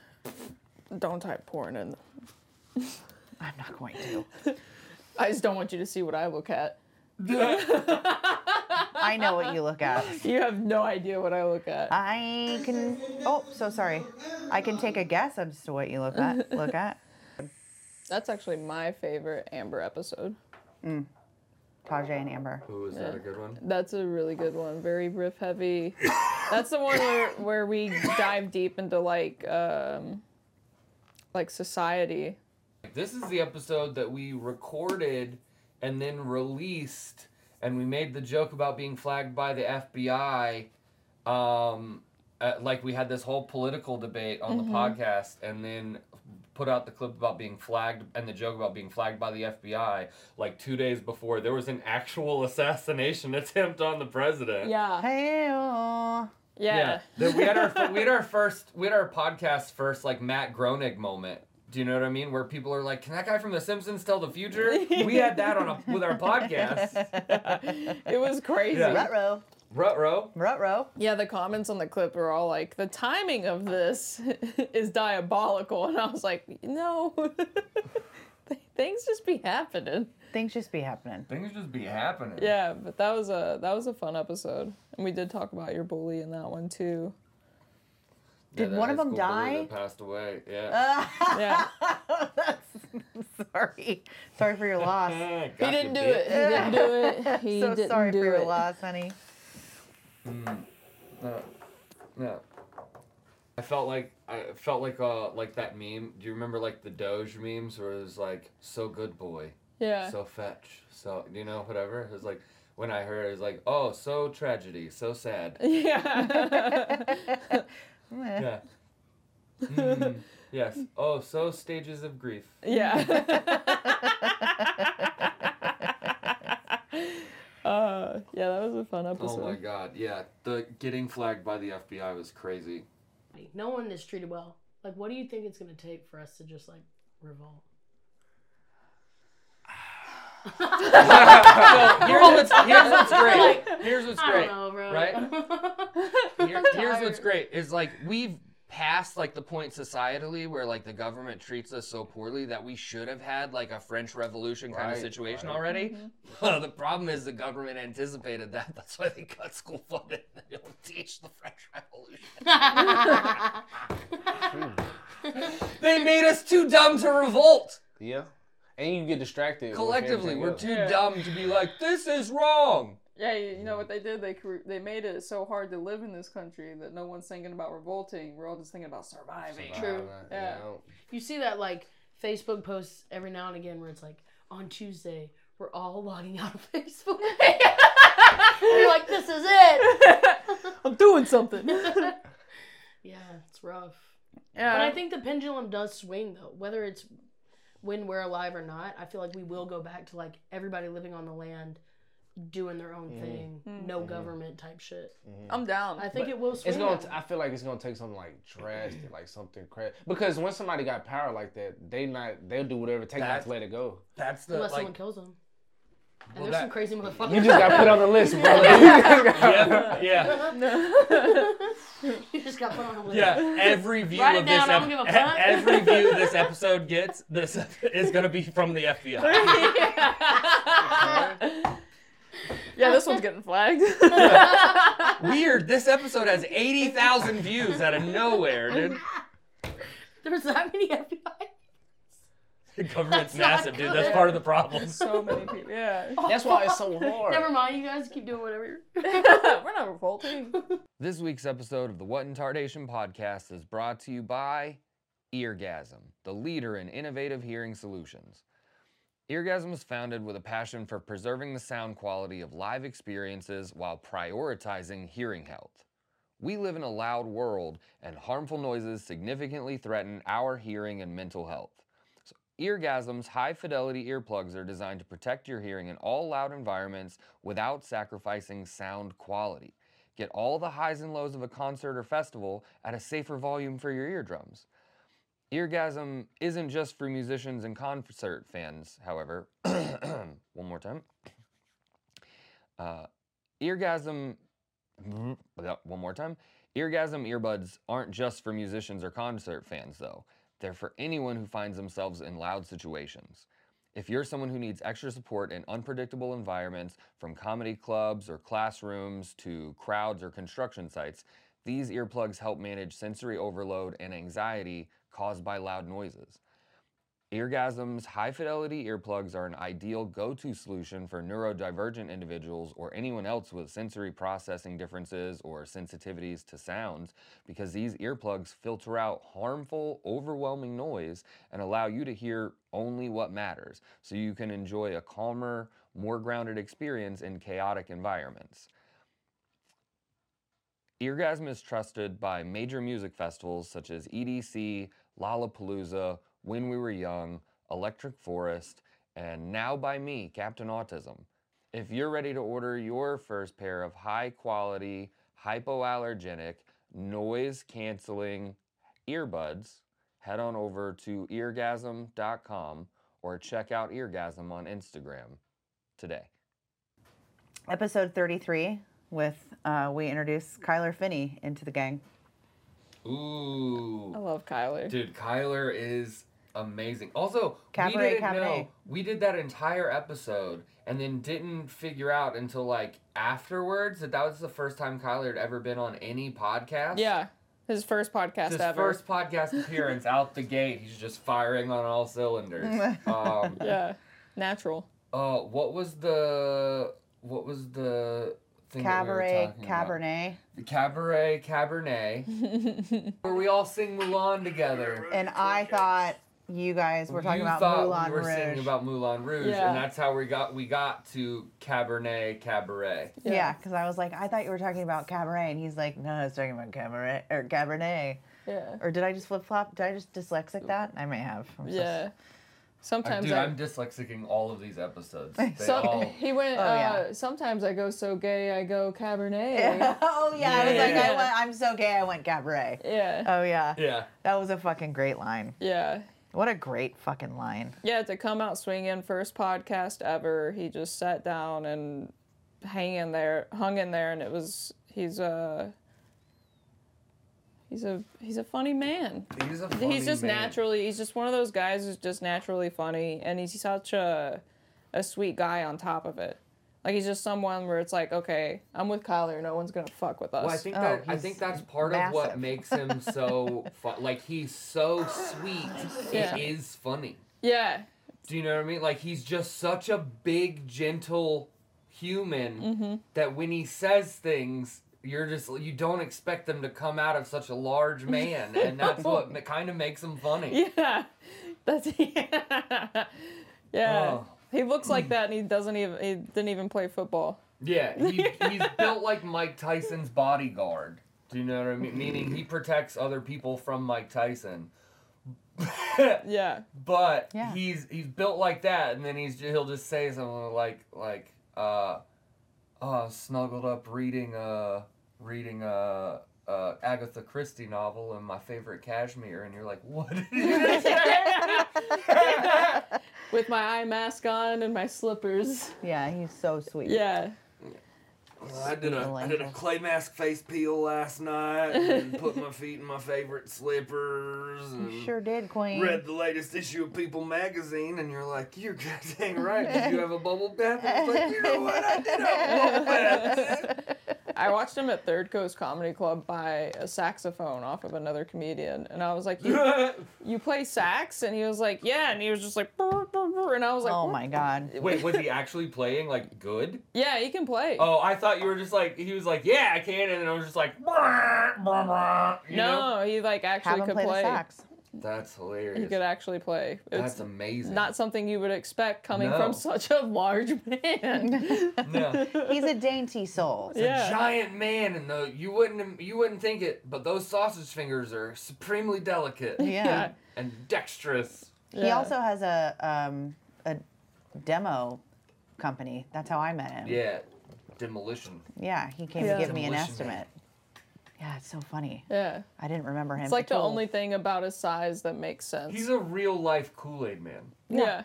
Don't type porn in. I'm not going to. I just don't want you to see what I look at. I know what you look at. You have no idea what I look at. I can. Oh, so sorry. I can take a guess as to what you look at. Look at That's actually my favorite Amber episode. Tajay and Amber. Ooh, is that a good one? That's a really good one. Very riff heavy. That's the one where, where we dive deep into like um, like society. This is the episode that we recorded and then released, and we made the joke about being flagged by the F B I. Um, uh, like we had this whole political debate on Mm-hmm. the podcast, and then put out the clip about being flagged and the joke about being flagged by the F B I. Like two days before, there was an actual assassination attempt on the president. Yeah. Hey, oh. Yeah. The- we had our we had our first we had our podcast first like Matt Groening moment. Do you know what I mean? Where people are like, "Can that guy from The Simpsons tell the future?" We had that on a, with our podcast. It was crazy. Yeah. Ruh-roh. Ruh-roh. Ruh-roh. Yeah, the comments on the clip were all like, the timing of this is diabolical. And I was like, no. Things just be happening. Things just be happening. Things just be happening. Yeah, but that was a that was a fun episode. And we did talk about your bully in that one too. Did that one of high them school bully die? that passed away. Yeah. Yeah. That's, sorry. Sorry for your loss. He didn't do it. He didn't do it. He so didn't sorry do for your it. loss, honey. Mm. No. No. I felt like I felt like uh like that meme. Do you remember like the Doge memes where it was like so good boy, Yeah. so fetch, so do you know whatever? It was like when I heard it, it was like oh so tragedy, so sad. Yeah. Yeah. Mm, yes. Oh so stages of grief. Yeah. uh, yeah, that was a fun episode. Oh my god, yeah. The getting flagged by the F B I was crazy. No one is treated well. Like, what do you think it's gonna take for us to just like revolt? So here's what's here's what's great. Here's what's I great. don't know, bro. Right? Here, here's what's great is like we've passed like the point societally where like the government treats us so poorly that we should have had like a French Revolution kind of Right, situation right. already. Well, the problem is the government anticipated that. That's why they cut school funding. They don't teach the French Revolution. They made us too dumb to revolt. Yeah. And you get distracted. with Collectively, everything we're else. too Yeah. dumb to be like, this is wrong. Yeah, you you know what they did? They cre- they made it so hard to live in this country that no one's thinking about revolting. We're all just thinking about surviving. True. Yeah. You see that like Facebook posts every now and again where it's like on Tuesday we're all logging out of Facebook. You're like, this is it. I'm doing something. Yeah, it's rough. Yeah. But I think the pendulum does swing though. Whether it's when we're alive or not, I feel like we will go back to like everybody living on the land, doing their own thing, no government type shit. I'm down. I think But it will swing. It's gonna. that T- way. I feel like it's gonna take something like drastic, like something crazy. Because when somebody got power like that, they not. They'll do whatever it takes not That's- to let it go. That's the Unless like. someone kills them. And Well, there's that- some crazy motherfuckers. You just got put on the list, bro. Yeah, yeah, You just got put on the list. yeah. Every view Write it of this, down, I don't give a ep- fuck. every view this episode gets, this is gonna be from the F B I. Yeah, this one's getting flagged. Weird. This episode has eighty thousand views out of nowhere, dude. There's that many F B I. The government's That's not massive, dude. That's good. part of the problem. So many people. Yeah. That's why it's so hard. Never mind, you guys keep doing whatever you're We're not revolting. This week's episode of the What in Tardation podcast is brought to you by Eargasm, the leader in innovative hearing solutions. Eargasm was founded with a passion for preserving the sound quality of live experiences while prioritizing hearing health. We live in a loud world, and harmful noises significantly threaten our hearing and mental health. So Eargasm's high-fidelity earplugs are designed to protect your hearing in all loud environments without sacrificing sound quality. Get all the highs and lows of a concert or festival at a safer volume for your eardrums. Eargasm isn't just for musicians and concert fans, however. One more time. Uh, Eargasm. One more time. Eargasm earbuds aren't just for musicians or concert fans, though. They're for anyone who finds themselves in loud situations. If you're someone who needs extra support in unpredictable environments, from comedy clubs or classrooms to crowds or construction sites, these earplugs help manage sensory overload and anxiety caused by loud noises. Eargasm's high-fidelity earplugs are an ideal go-to solution for neurodivergent individuals or anyone else with sensory processing differences or sensitivities to sounds, because these earplugs filter out harmful, overwhelming noise and allow you to hear only what matters, so you can enjoy a calmer, more grounded experience in chaotic environments. Eargasm is trusted by major music festivals such as E D C, Lollapalooza, When We Were Young, Electric Forest, and now by me, Captain Autism. If you're ready to order your first pair of high-quality, hypoallergenic, noise-canceling earbuds, head on over to eargasm dot com or check out Eargasm on Instagram today. Episode thirty-three with, uh, we introduce Kyler Finney into the gang. Ooh. I love Kyler. Dude, Kyler is amazing. Also, Cabaret, we didn't Cabernet. know. We did that entire episode and then didn't figure out until like afterwards that that was the first time Kyler had ever been on any podcast. Yeah. His first podcast His ever. first podcast appearance out the gate. He's just firing on all cylinders. Um, Yeah. Natural. uh, what was the what was the thing Cabaret, that we were talking about? Cabernet. The Cabaret, Cabernet, where we all sing Mulan together. And I thought you guys were talking you about thought Moulin we were Rouge. singing about Moulin Rouge, Yeah. and that's how we got we got to Cabernet Cabaret. Yeah, because I was like, I thought you were talking about Cabaret, and he's like, no, I was talking about Cabaret or Cabernet. Yeah. Or did I just flip flop? Did I just dyslexic that? I may have. I'm so Yeah. Sometimes Dude, I, I'm dyslexicing all of these episodes. They so, all, he went. Oh, uh, yeah. Sometimes I go so gay, I go Cabernet. Yeah. Oh yeah, I was like, I Yeah. went, I'm so gay, I went Cabaret. Yeah. Oh yeah, yeah. that was a fucking great line. Yeah. What a great fucking line. Yeah, to come out swinging, first podcast ever. He just sat down and hang in there, hung in there, and it was he's a he's a he's a funny man. He's a funny He's just man. naturally he's just one of those guys who's just naturally funny, and he's such a a sweet guy on top of it. Like he's just someone where it's like, okay, I'm with Kyler, no one's gonna fuck with us. Well, I think Oh, that I he's think that's part of what massive. makes him so fun. Like he's so sweet. Yeah. It is funny. Yeah. Do you know what I mean? Like he's just such a big, gentle human Mm-hmm. that when he says things, you're just you don't expect them to come out of such a large man, and that's what kind of makes him funny. Yeah. That's yeah. Yeah. Oh. He looks like that, and he doesn't even he didn't even play football. Yeah, he, he's built like Mike Tyson's bodyguard. Do you know what I mean? Meaning he protects other people from Mike Tyson. Yeah. But Yeah. he's he's built like that, and then he's he'll just say something like like uh, uh snuggled up reading uh reading uh uh Agatha Christie novel and my favorite cashmere, and you're like, what did you say? With my eye mask on and my slippers. Yeah, he's so sweet. Yeah. I did a I did a clay mask face peel last night and put my feet in my favorite slippers and You sure did, Queen. read the latest issue of People magazine, and you're like, you're goddamn right. Did you have a bubble bath? And I was like, you know what? I did have a bubble bath. I watched him at Third Coast Comedy Club buy a saxophone off of another comedian, and I was like, "You, you play sax?" And he was like, "Yeah," and he was just like, "Brr, brr, brr," and I was like, Oh "What?" my god. Wait, was he actually playing like good? Yeah, he can play. Oh, I thought you were just like he was like, yeah, I can, and then I was just like, "Brr, brr, brr," you know? No, he like Have actually him could play, play. the sax. That's hilarious. He could actually play. That's It's amazing. not something you would expect coming No. from such a large man. no. He's a dainty soul. It's Yeah. a giant man, and the, you wouldn't you wouldn't think it, but those sausage fingers are supremely delicate Yeah. and dexterous. He Yeah. also has a um a demo company. That's how I met him. Yeah, demolition. Yeah, he came Yeah. to give me an Demolition estimate. Yeah, it's so funny. Yeah. I didn't remember him. It's like at the all. only thing about his size that makes sense. He's a real life Kool-Aid man. yeah.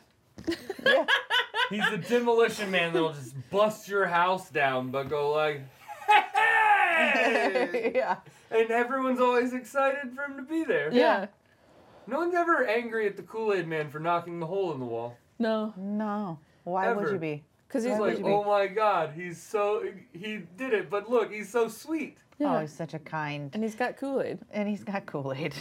He's the demolition man that'll just bust your house down, but go like, hey! yeah. And everyone's always excited for him to be there. Yeah. No one's ever angry at the Kool-Aid man for knocking the hole in the wall. No. No. Why would Ever. you be? Because he's He's Why would like, you be? oh my god, he's so, he did it, but look, he's so sweet. Yeah. Oh, he's such a kind. And he's got Kool-Aid. And he's got Kool-Aid.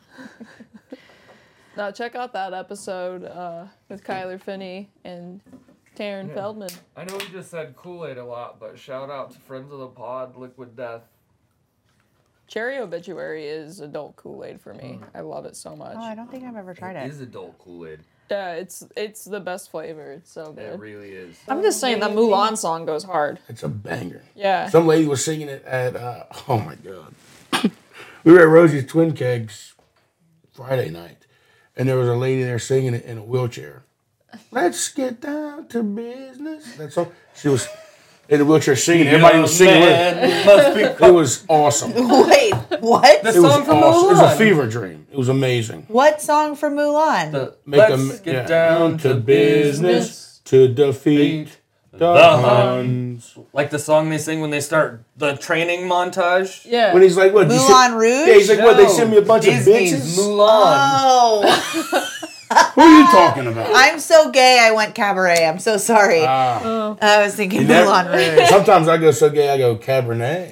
Now check out that episode uh, with Kyler Finney and Taryn Yeah. Feldman. I know we just said Kool-Aid a lot, but shout out to Friends of the Pod, Liquid Death. Cherry Obituary is adult Kool-Aid for me. I love it so much. Oh, I don't think I've ever tried It it. is adult Kool-Aid. Yeah, it's it's the best flavor. It's so It good. really is. I'm just saying that Mulan song goes hard. It's a banger. Yeah. Some lady was singing it at, uh, oh my God. We were at Rosie's Twin Kegs Friday night, and there was a lady there singing it in a wheelchair. Let's get down to business. That song. She was, in the wheelchair singing. Everybody was singing with it. It was awesome. Wait, what? The It was song from awesome. It was a Mulan. fever dream. It was amazing. What song from Mulan? The, Make let's them get yeah, down to business. to defeat the Huns. Like the song they sing when they start the training montage. Yeah. When he's like, what? you Moulin said- Rouge? Yeah, he's like, what? They No, send me a bunch Disney's of bitches. Mulan. Oh, Who are you talking about? I'm so gay. I went cabaret. I'm so sorry. Ah. I was thinking You never- Moulin Rouge. Sometimes I go so gay, I go Cabernet.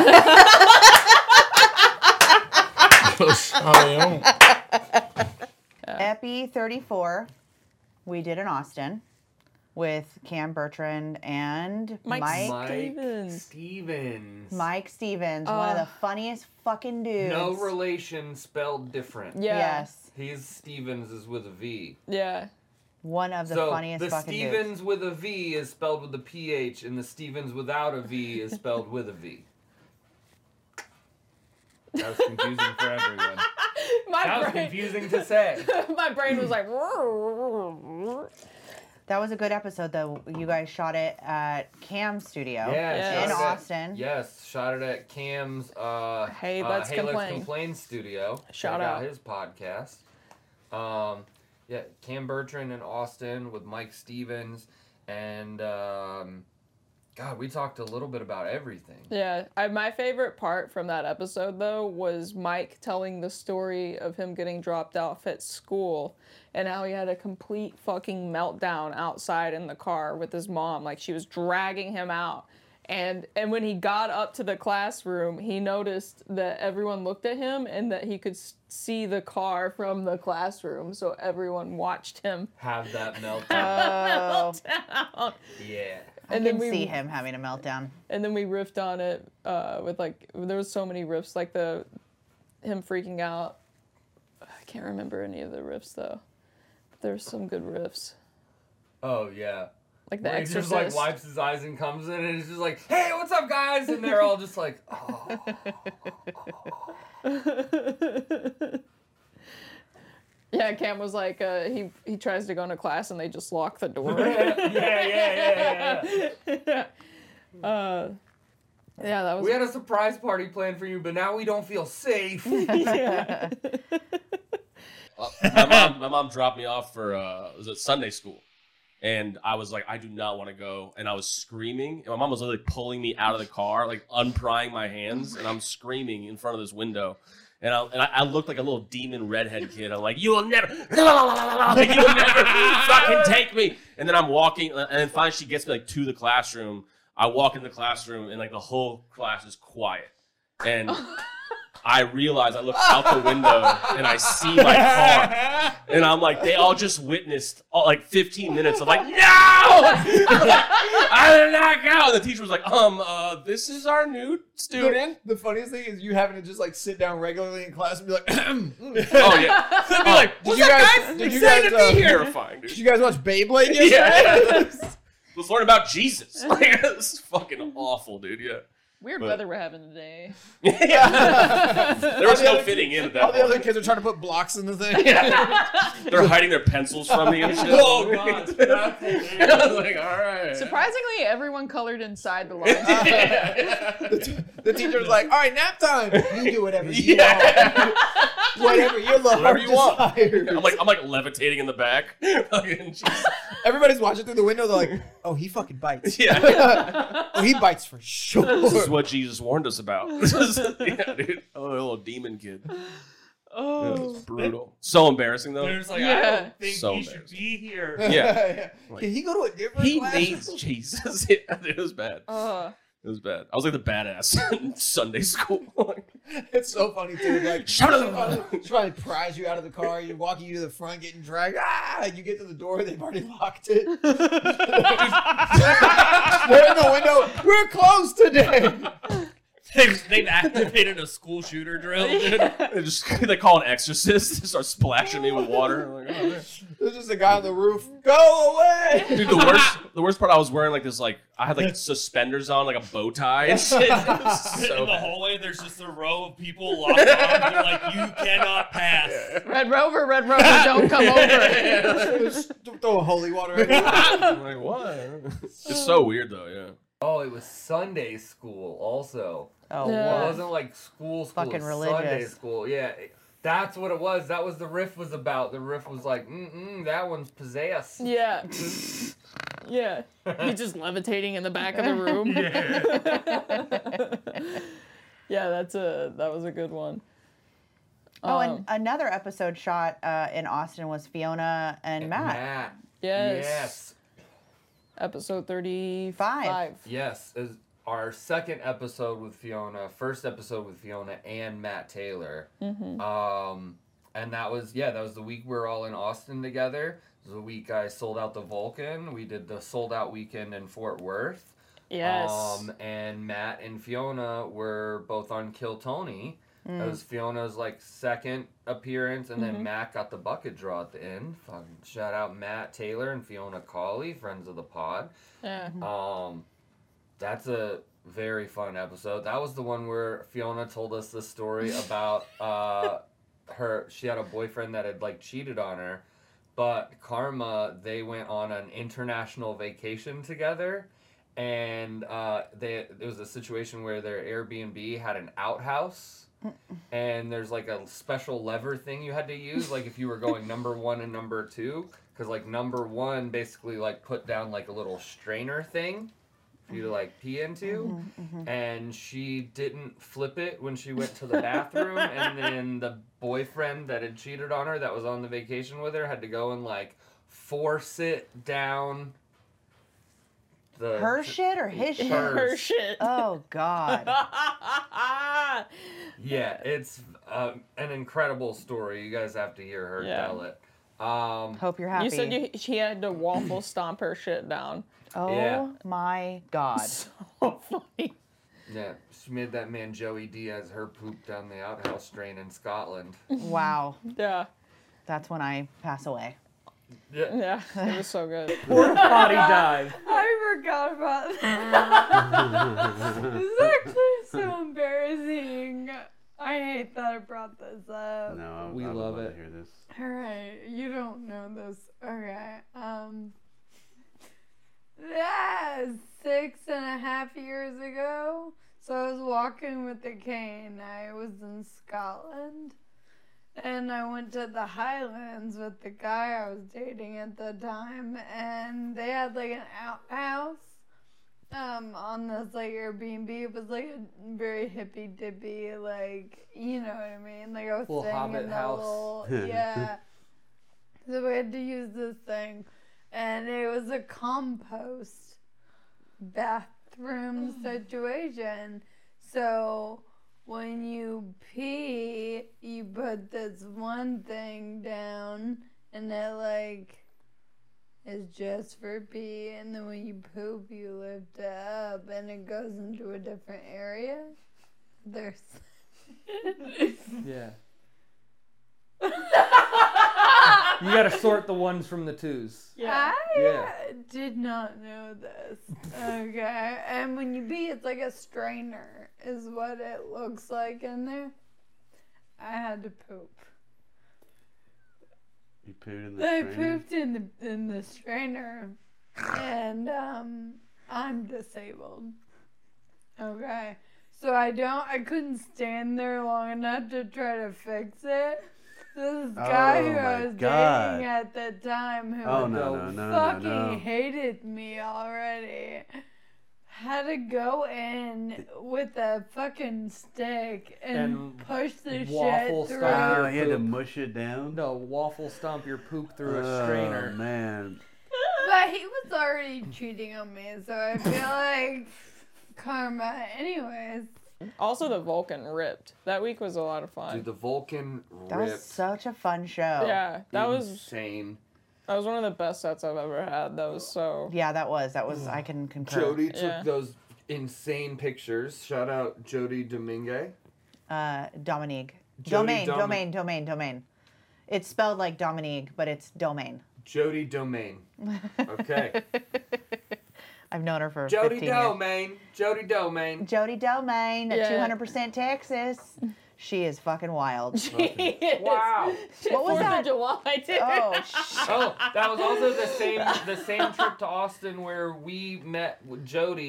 Epi thirty-four, we did in Austin with Cam Bertrand and Mike Mike Mike Stevens. Stevens. Mike Stevens, one of Uh, the funniest fucking dudes. No relation, spelled different. Yeah. Yes, His Stevens is with a V. Yeah. one of the so funniest the fucking Stevens dudes. with a V is spelled with a P H, and the Stevens without a V is spelled with a V. That was confusing for everyone. My That was brain, confusing to say. my brain was like. That was a good episode, though. You guys shot it at Cam's studio Yeah, in shot it at- Austin. Yes, shot it at Cam's uh, Hey, uh, Let's Hey Complain. Let's Complain studio. Shout Check out. his podcast. Um, yeah, Cam Bertrand in Austin with Mike Stevens, and um, God, we talked a little bit about everything. Yeah, I, my favorite part from that episode though was Mike telling the story of him getting dropped off at school and how he had a complete fucking meltdown outside in the car with his mom. Like she was dragging him out. And and when he got up to the classroom, he noticed that everyone looked at him and that he could s- see the car from the classroom. So everyone watched him Have that meltdown. Oh, meltdown. yeah. I And can then we- see him having a meltdown. And then we riffed on it uh, with like there was so many riffs, like the him freaking out. I can't remember any of the riffs though. There's some good riffs, Oh yeah. like The Where he Exorcist. just like wipes his eyes and comes in, and he's just like, "Hey, what's up, guys?" And they're all just like, "Oh." Yeah, Cam was like, uh, he he tries to go into class and they just lock the door. yeah, yeah, yeah, yeah, yeah. uh, yeah, that was. We had a surprise party planned for you, but now we don't feel safe. yeah. Uh, my mom, my mom dropped me off for uh, it was at Sunday school, and I was like, I do not want to go, and I was screaming, and my mom was literally pulling me out of the car, like unprying my hands, and I'm screaming in front of this window, and I and I, I looked like a little demon redhead kid. I'm like, you will never, like, you will never fucking take me. And then I'm walking, and then finally she gets me like to the classroom. I walk in the classroom, and like the whole class is quiet, and I realize I look out the window and I see my car, and I'm like, they all just witnessed all, like fifteen minutes of like, no, I did not go. And the teacher was like, um, uh, this is our new student. The, the funniest thing is you having to just like sit down regularly in class and be like, Oh yeah, They'd be like, what's did you up, guys, guys? did you Excited guys, to be uh, here. Terrifying, dude. Did you guys watch Beyblade yesterday? Yeah. Let's learn about Jesus. Like, this is fucking awful, dude. Yeah. Weird But- weather we're having today. There was All the no other fitting kids- in at that All the other point. kids are trying to put blocks in the thing. They're hiding their pencils from me and shit. Oh, God. That's I was like, all right. Surprisingly, everyone colored inside the lines. the, t- the teacher's like, all right, nap time. You do whatever you Yeah. want. Whatever your love Whatever you want. desires. I'm like, I'm like levitating in the back. Fucking jeez. Everybody's watching through the window. They're like, oh, he fucking bites. Yeah. Oh, he bites for sure. This is what Jesus warned us about. This is, yeah, dude. Oh, a little demon kid. Yeah, Oh. it's brutal. So embarrassing though. There's like, I Yeah. don't think So he should embarrassing. be here. Yeah. Like, Can he go to a different He class? needs Jesus. Yeah, it was bad. Uh, It was bad. I was like the badass in Sunday school. It's so funny too. Like, Shut she up. finally, she finally pries you out of the car. You're walking you to the front, getting dragged. Ah! You get to the door. They've already locked it. They're in the window. We're closed today. They've, they've activated a school shooter drill, dude. They just they call an exorcist. They start splashing me with water. I'm like, oh, man. There's just a guy on the roof. Go away. Dude, the worst the worst part, I was wearing like this like I had like suspenders on, like a bow tie and shit. It was so In the bad. hallway, there's just a row of people locked on. They're like, you cannot pass. Red Rover, Red Rover, don't come over. Just throw a holy water in it. I'm like, what? It's so weird though, yeah. Oh, it was Sunday school also. Oh, Yeah. It wasn't like school school. Fucking it was Sunday religious. school. Yeah. That's what it was. That was the riff was about. The riff was like, mm-mm, that one's possessed. Yeah. Yeah. He's just levitating in the back of the room. Yeah, that's a that was a good one. Oh, Um, and another episode shot uh, in Austin was Fiona and Matt. Matt. yes. Yes. Episode thirty-five. Yes. Is our second episode with Fiona, first episode with Fiona and Matt Taylor. Mm-hmm. Um, and that was, yeah, that was the week we were all in Austin together. It was the week I sold out the Vulcan. We did the sold out weekend in Fort Worth. Yes. Um, and Matt and Fiona were both on Kill Tony. Mm. It was Fiona's like second appearance, and then Mhm. Matt got the bucket draw at the end. Fucking shout out Matt Taylor and Fiona Cawley, friends of the pod. Yeah. Um, that's a very fun episode. That was the one where Fiona told us the story about uh, her. She had a boyfriend that had like cheated on her, but Karma, they went on an international vacation together. And uh, they it was a situation where their Airbnb had an outhouse, and there's like a special lever thing you had to use, like if you were going number one and number two, because like number one basically like put down like a little strainer thing for you to like pee into, and she didn't flip it when she went to the bathroom, and then the boyfriend that had cheated on her that was on the vacation with her had to go and like force it down. The, Her shit or his shit? Hers. Her shit. Oh, God. Yeah, it's um, an incredible story. You guys have to hear her Yeah. tell it. Um, Hope you're happy. You said you, she had to waffle stomp her shit down. Oh, Yeah. my God. So funny. yeah, she made that man Joey Diaz her poop down the outhouse drain in Scotland. Wow. Yeah. That's when I pass away. Yeah, Yeah. It was so good. Porta potty dive. I forgot about that. This is actually so embarrassing. I hate that I brought this up. No, I, We I would love love it. to hear this. All right, you don't know this. Okay. Um. Yeah, six and a half years ago. So I was walking with a cane. I was in Scotland. And I went to the Highlands with the guy I was dating at the time, and they had like an outhouse um, on this like Airbnb. It was like a very hippy dippy, like, you know what I mean? Like I was Little staying hobbit in the house. little, yeah. So we had to use this thing, and it was a compost bathroom situation. So when you pee, you put this one thing down, and it like is just for pee, and then when you poop, you lift it up, and it goes into a different area. There's Yeah. You gotta sort the ones from the twos. I Yeah. did not know this. Okay. And when you pee, it's like a strainer, is what it looks like in there. I had to poop. You pooed in the I strainer? pooped in the in the strainer, and um, I'm disabled. Okay. So I don't. I couldn't stand there long enough to try to fix it. This guy Oh who I my was God. dating at the time, who Oh, no, no, no, no, fucking no. hated me already, had to go in with a fucking stick and, And push the waffle shit through. stomp your Oh, he had to poop. mush it down? No, waffle stomp your poop through Oh, a strainer. man. But he was already cheating on me, so I feel like karma. Anyways. Also, the Vulcan ripped. That week was a lot of fun. dude, the Vulcan That was ripped. such a fun show. Yeah, that was insane. that was one of the best sets I've ever had. That was so. Yeah, that was. That was. I can concur. Jody took Yeah. those insane pictures. Shout out Jody Domingue. Uh, Dominique. Jody Domain, Domi- domain, domain, domain. It's spelled like Dominique, but it's domain. Jody Domain. Okay. I've known her for Jody fifteen years. Domain. Jody Domain. Jody Domain, Yeah. two hundred percent Texas. She is fucking wild. Wow. What was Fourth that? of July, too. Oh, shit. Oh, that was also the same the same trip to Austin where we met with Jody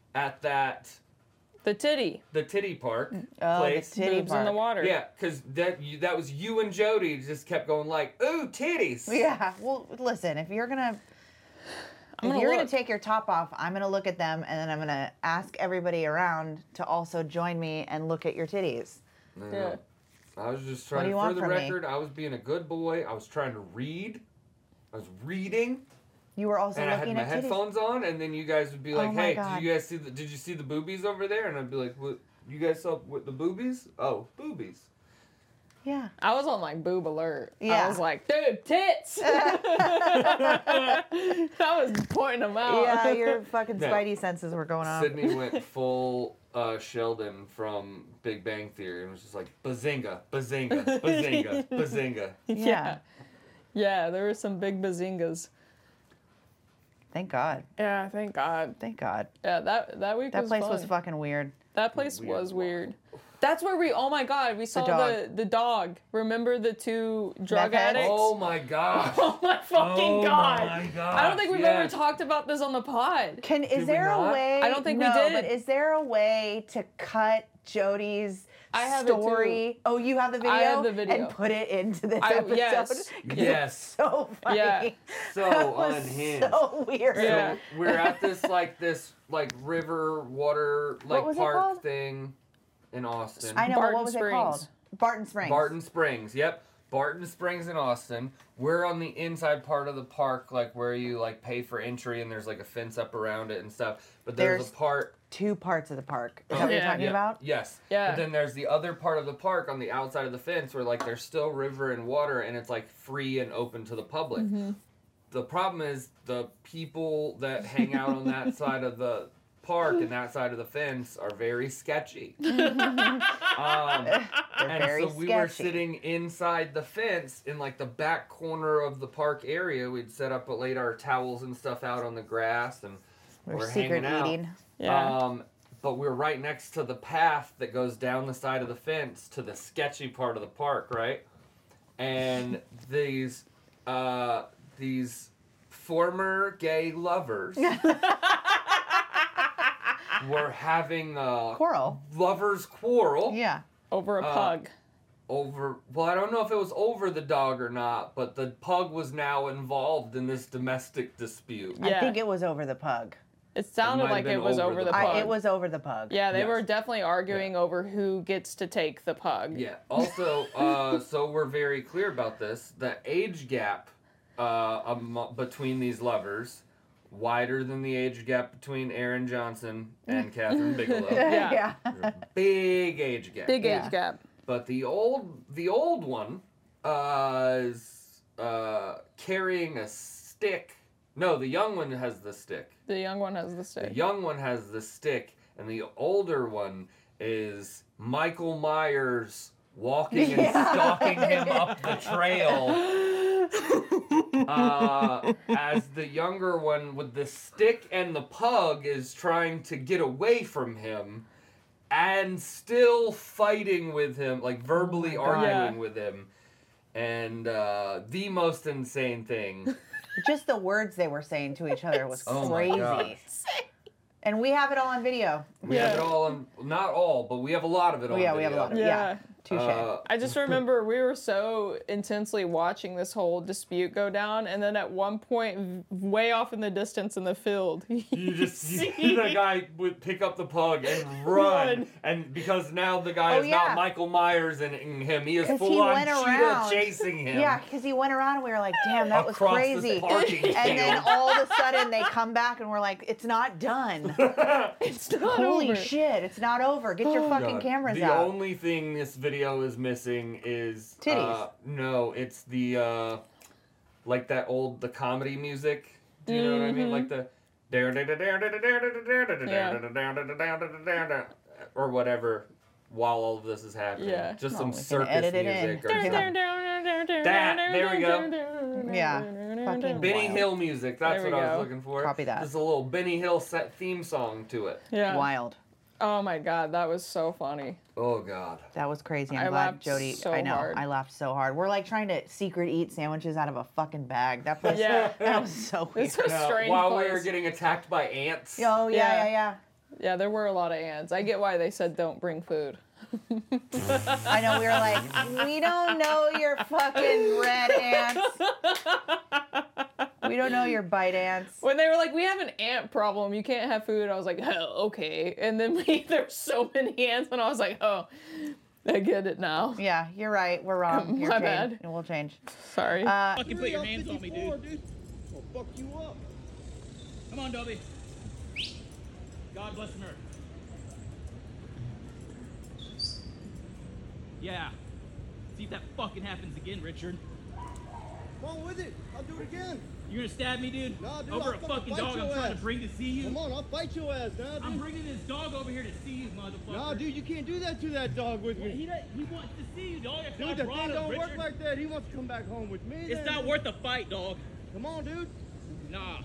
at that The titty. the titty park Oh, place. the titty Boobs in the park. water. Yeah, because that you, that was you and Jody just kept going like, ooh, titties. Yeah. Well, listen, if you're gonna I'm if gonna you're look. gonna take your top off, I'm gonna look at them and then I'm gonna ask everybody around to also join me and look at your titties. No, Yeah. I was just What trying do you for want the from me? record, I was being a good boy. I was trying to read. I was reading. You were also and I had looking my at titties. headphones on, and then you guys would be like, Oh my "Hey, God. did you guys see the? Did you see the boobies over there?" And I'd be like, "What? You guys saw what the boobies? Oh, boobies." Yeah. I was on like boob alert. Yeah. I was like, dude, tits. I was pointing them out. Yeah, your fucking No. spidey senses were going off. Sydney went full uh, Sheldon from Big Bang Theory, and was just like, "Bazinga, bazinga, bazinga, bazinga." Yeah. Yeah, there were some big bazingas. Thank God. Yeah, thank God. Thank God. Yeah, that that week That was place fun. was fucking weird. That place Weird. was weird. That's where we. Oh my God, we saw dog. the the dog. Remember the two drug Meth heads? addicts? Oh my gosh. Oh my fucking Oh God. my gosh, I don't think we've yes. ever talked about this on the pod. Can is Did we there not? a way? I don't think we no, did. But is there a way to cut Jody's I have it too. story? Oh, you have the video. I have the video. And put it into this I- episode. yes. 'Cause Yes. It's so funny. Yeah. So That was unhinged. so weird. Yeah. So we're at this like this like river water like was it park called? thing in Austin. I know. But Barton what was Springs. it called? Barton Springs. Barton Springs. Yep. Barton Springs in Austin. We're on the inside part of the park, like where you like pay for entry and there's like a fence up around it and stuff. But there's, There's a part. Two parts of the park. Is that what you're Yeah. talking Yeah, about? Yes. Yeah. But then there's the other part of the park on the outside of the fence where like there's still river and water and it's like free and open to the public. Mm-hmm. The problem is the people that hang out on that side of the park and that side of the fence are very sketchy. um, They're and very so we were sketchy. sitting inside the fence in like the back corner of the park area. We'd set up, laid our towels and stuff out on the grass, and We're we're secret hanging out. eating. Yeah. Um, but we're right next to the path that goes down the side of the fence to the sketchy part of the park, right? And these uh, these former gay lovers were having a Quarrel. lovers quarrel Yeah. Over a Uh, pug. over. Well, I don't know if it was over the dog or not, but the pug was now involved in this domestic dispute. Yeah. I think it was over the pug. It sounded might have like been it was over over the the pug. pug. I, it was over the pug. Yeah, they Yes. were definitely arguing over who gets to take the pug. Yeah. Also, uh, so we're very clear about this. The age gap uh, um, between these lovers wider than the age gap between Aaron Johnson and Catherine Bigelow. Yeah. yeah. Big age gap. Big Yeah. age gap. But the old the old one uh, is uh, carrying a stick. No, the young one has the stick. The young one has the The stick. young one has the stick, and the older one is Michael Myers walking and Yeah. stalking him up the trail. Uh, as the younger one with the stick and the pug is trying to get away from him and still fighting with him, like verbally Oh my God. arguing Yeah. with him. And uh, the most insane thing. Just the words they were saying to each other was Oh my crazy. gosh. And we have it all on video. We Yeah. have it all on, not all, but we have a lot of it Oh, on yeah, video. we have a lot of it. Yeah. Yeah. Touche. Uh, I just remember we were so intensely watching this whole dispute go down, and then at one point, v- way off in the distance in the field, You just see the guy would pick up the pug and run, Run. and because now the guy Oh, is yeah. not Michael Myers in, in him, he is 'Cause full he on went cheetah around. chasing him. Yeah, because he went around and we were like, damn, that was Across this crazy. parking And then field. all of a sudden they come back and we're like, it's not done. it's not Holy over. shit, it's not over. Get your fucking God. cameras the out. only thing this video is missing is Titties. Uh, no, it's the uh, like that old the comedy music. Do you know what I mean? Mhm. Like the or whatever while all of this is happening. Yeah. Just Oh, some we can circus edit it in. music or Yeah. something. That, there we go. Yeah, fucking Benny wild. Hill music. That's There what we I was go. looking for. Copy that. There's a little Benny Hill set theme song to it. Yeah. Wild. Oh my God, that was so funny. Oh God. That was crazy. I'm I glad laughed Jody. so I know. hard. I laughed so hard. We're like trying to secret eat sandwiches out of a fucking bag. That place. Yeah. That was so weird. It's a Now, strange while place. we were getting attacked by ants. Oh yeah, Yeah. yeah, yeah. Yeah, there were a lot of ants. I get why they said don't bring food. I know, we were like, we don't know your fucking red ants. We don't know your bite ants. When they were like, we have an ant problem, you can't have food, I was like, oh, okay. And then we, there's so many ants, and I was like, oh, I get it now. Yeah, you're right. We're wrong. You're My changed. bad. And we'll change. Sorry. Uh, Fucking put your hands on me, dude. I'll fuck you up. Come on, Dobby. God bless America. Yeah. See if that fucking happens again, Richard. Come on with it. I'll do it again. You're gonna stab me, dude? Nah, dude, over I'll a fucking fight dog your I'm trying ass. to bring to see you? Come on, I'll fight your ass now, dude. I'm bringing this dog over here to see you, motherfucker. Nah, dude, you can't do that to that dog with me. He, does- he wants to see you, dog. That's why I Dude, that brought thing him, don't work Richard. like that. He wants to come back home with me. It's then. not worth a fight, dog. Come on, dude. Nah.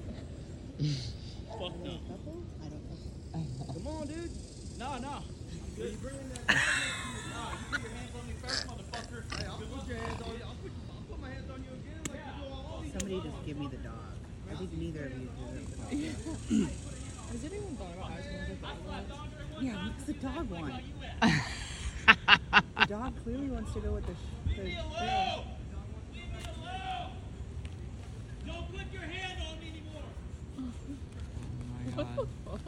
Fuck no. Come on, dude. Nah, nah. I'm good. You bringing that dog with you? Nah, you put your hands on me first, motherfucker. Hey, I'll put your hands on you. I'll put, I'll put my hands on you again like you do all these Somebody other just give me the dog. I think neither of you deserve the dog. Has anyone thought about high Yeah, what's the dog want? The dog clearly wants to go with the. Sh- the Leave me alone! Leave me alone! Don't put your hand on me anymore! What the fuck?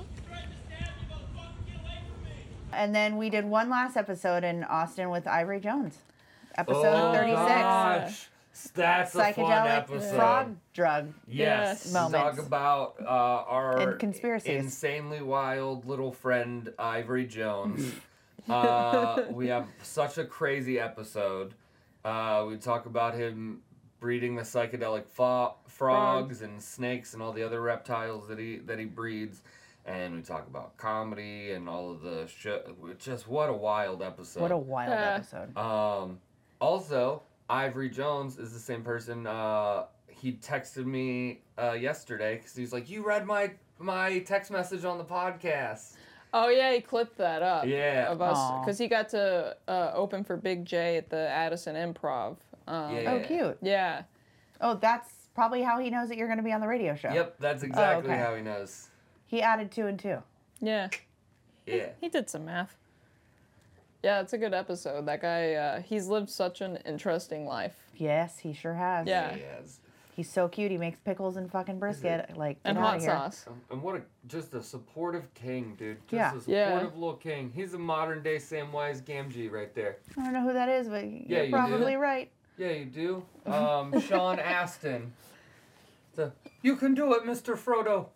And then we did one last episode in Austin with Ivory Jones. Episode Oh, thirty-six. gosh. That's a fun Psychedelic episode. frog drug Yes. We moments. talk about uh, our And conspiracies. insanely wild little friend Ivory Jones. uh, we have such a crazy episode. Uh, we talk about him breeding the psychedelic fo- frogs and snakes and all the other reptiles that he that he breeds. And we talk about comedy and all of the show. Just what a wild episode. What a wild Yeah. episode. Um, also, Ivory Jones is the same person. Uh, he texted me uh, yesterday because he was like, "You read my my text message on the podcast." Oh yeah, he clipped that up. Yeah. Of us, Aw. because he got to uh, open for Big J at the Addison Improv. Um, Yeah. Oh, cute. Yeah. Oh, that's probably how he knows that you're going to be on the radio show. Yep, that's exactly okay. how he knows. He added two and two. Yeah. Yeah. He did some math. Yeah, it's a good episode. That guy, uh, he's lived such an interesting life. Yes, he sure has. Yeah. He has. He's so cute. He makes pickles and fucking brisket. Like, get And outta hot here. sauce. Um, And what a just a supportive king, dude. Just Yeah. a Yeah. supportive little king. He's a modern day Samwise Gamgee right there. I don't know who that is, but Yeah, you're you probably do. right. Yeah, you do. Um, Sean Astin. The, you can do it, Mister Frodo.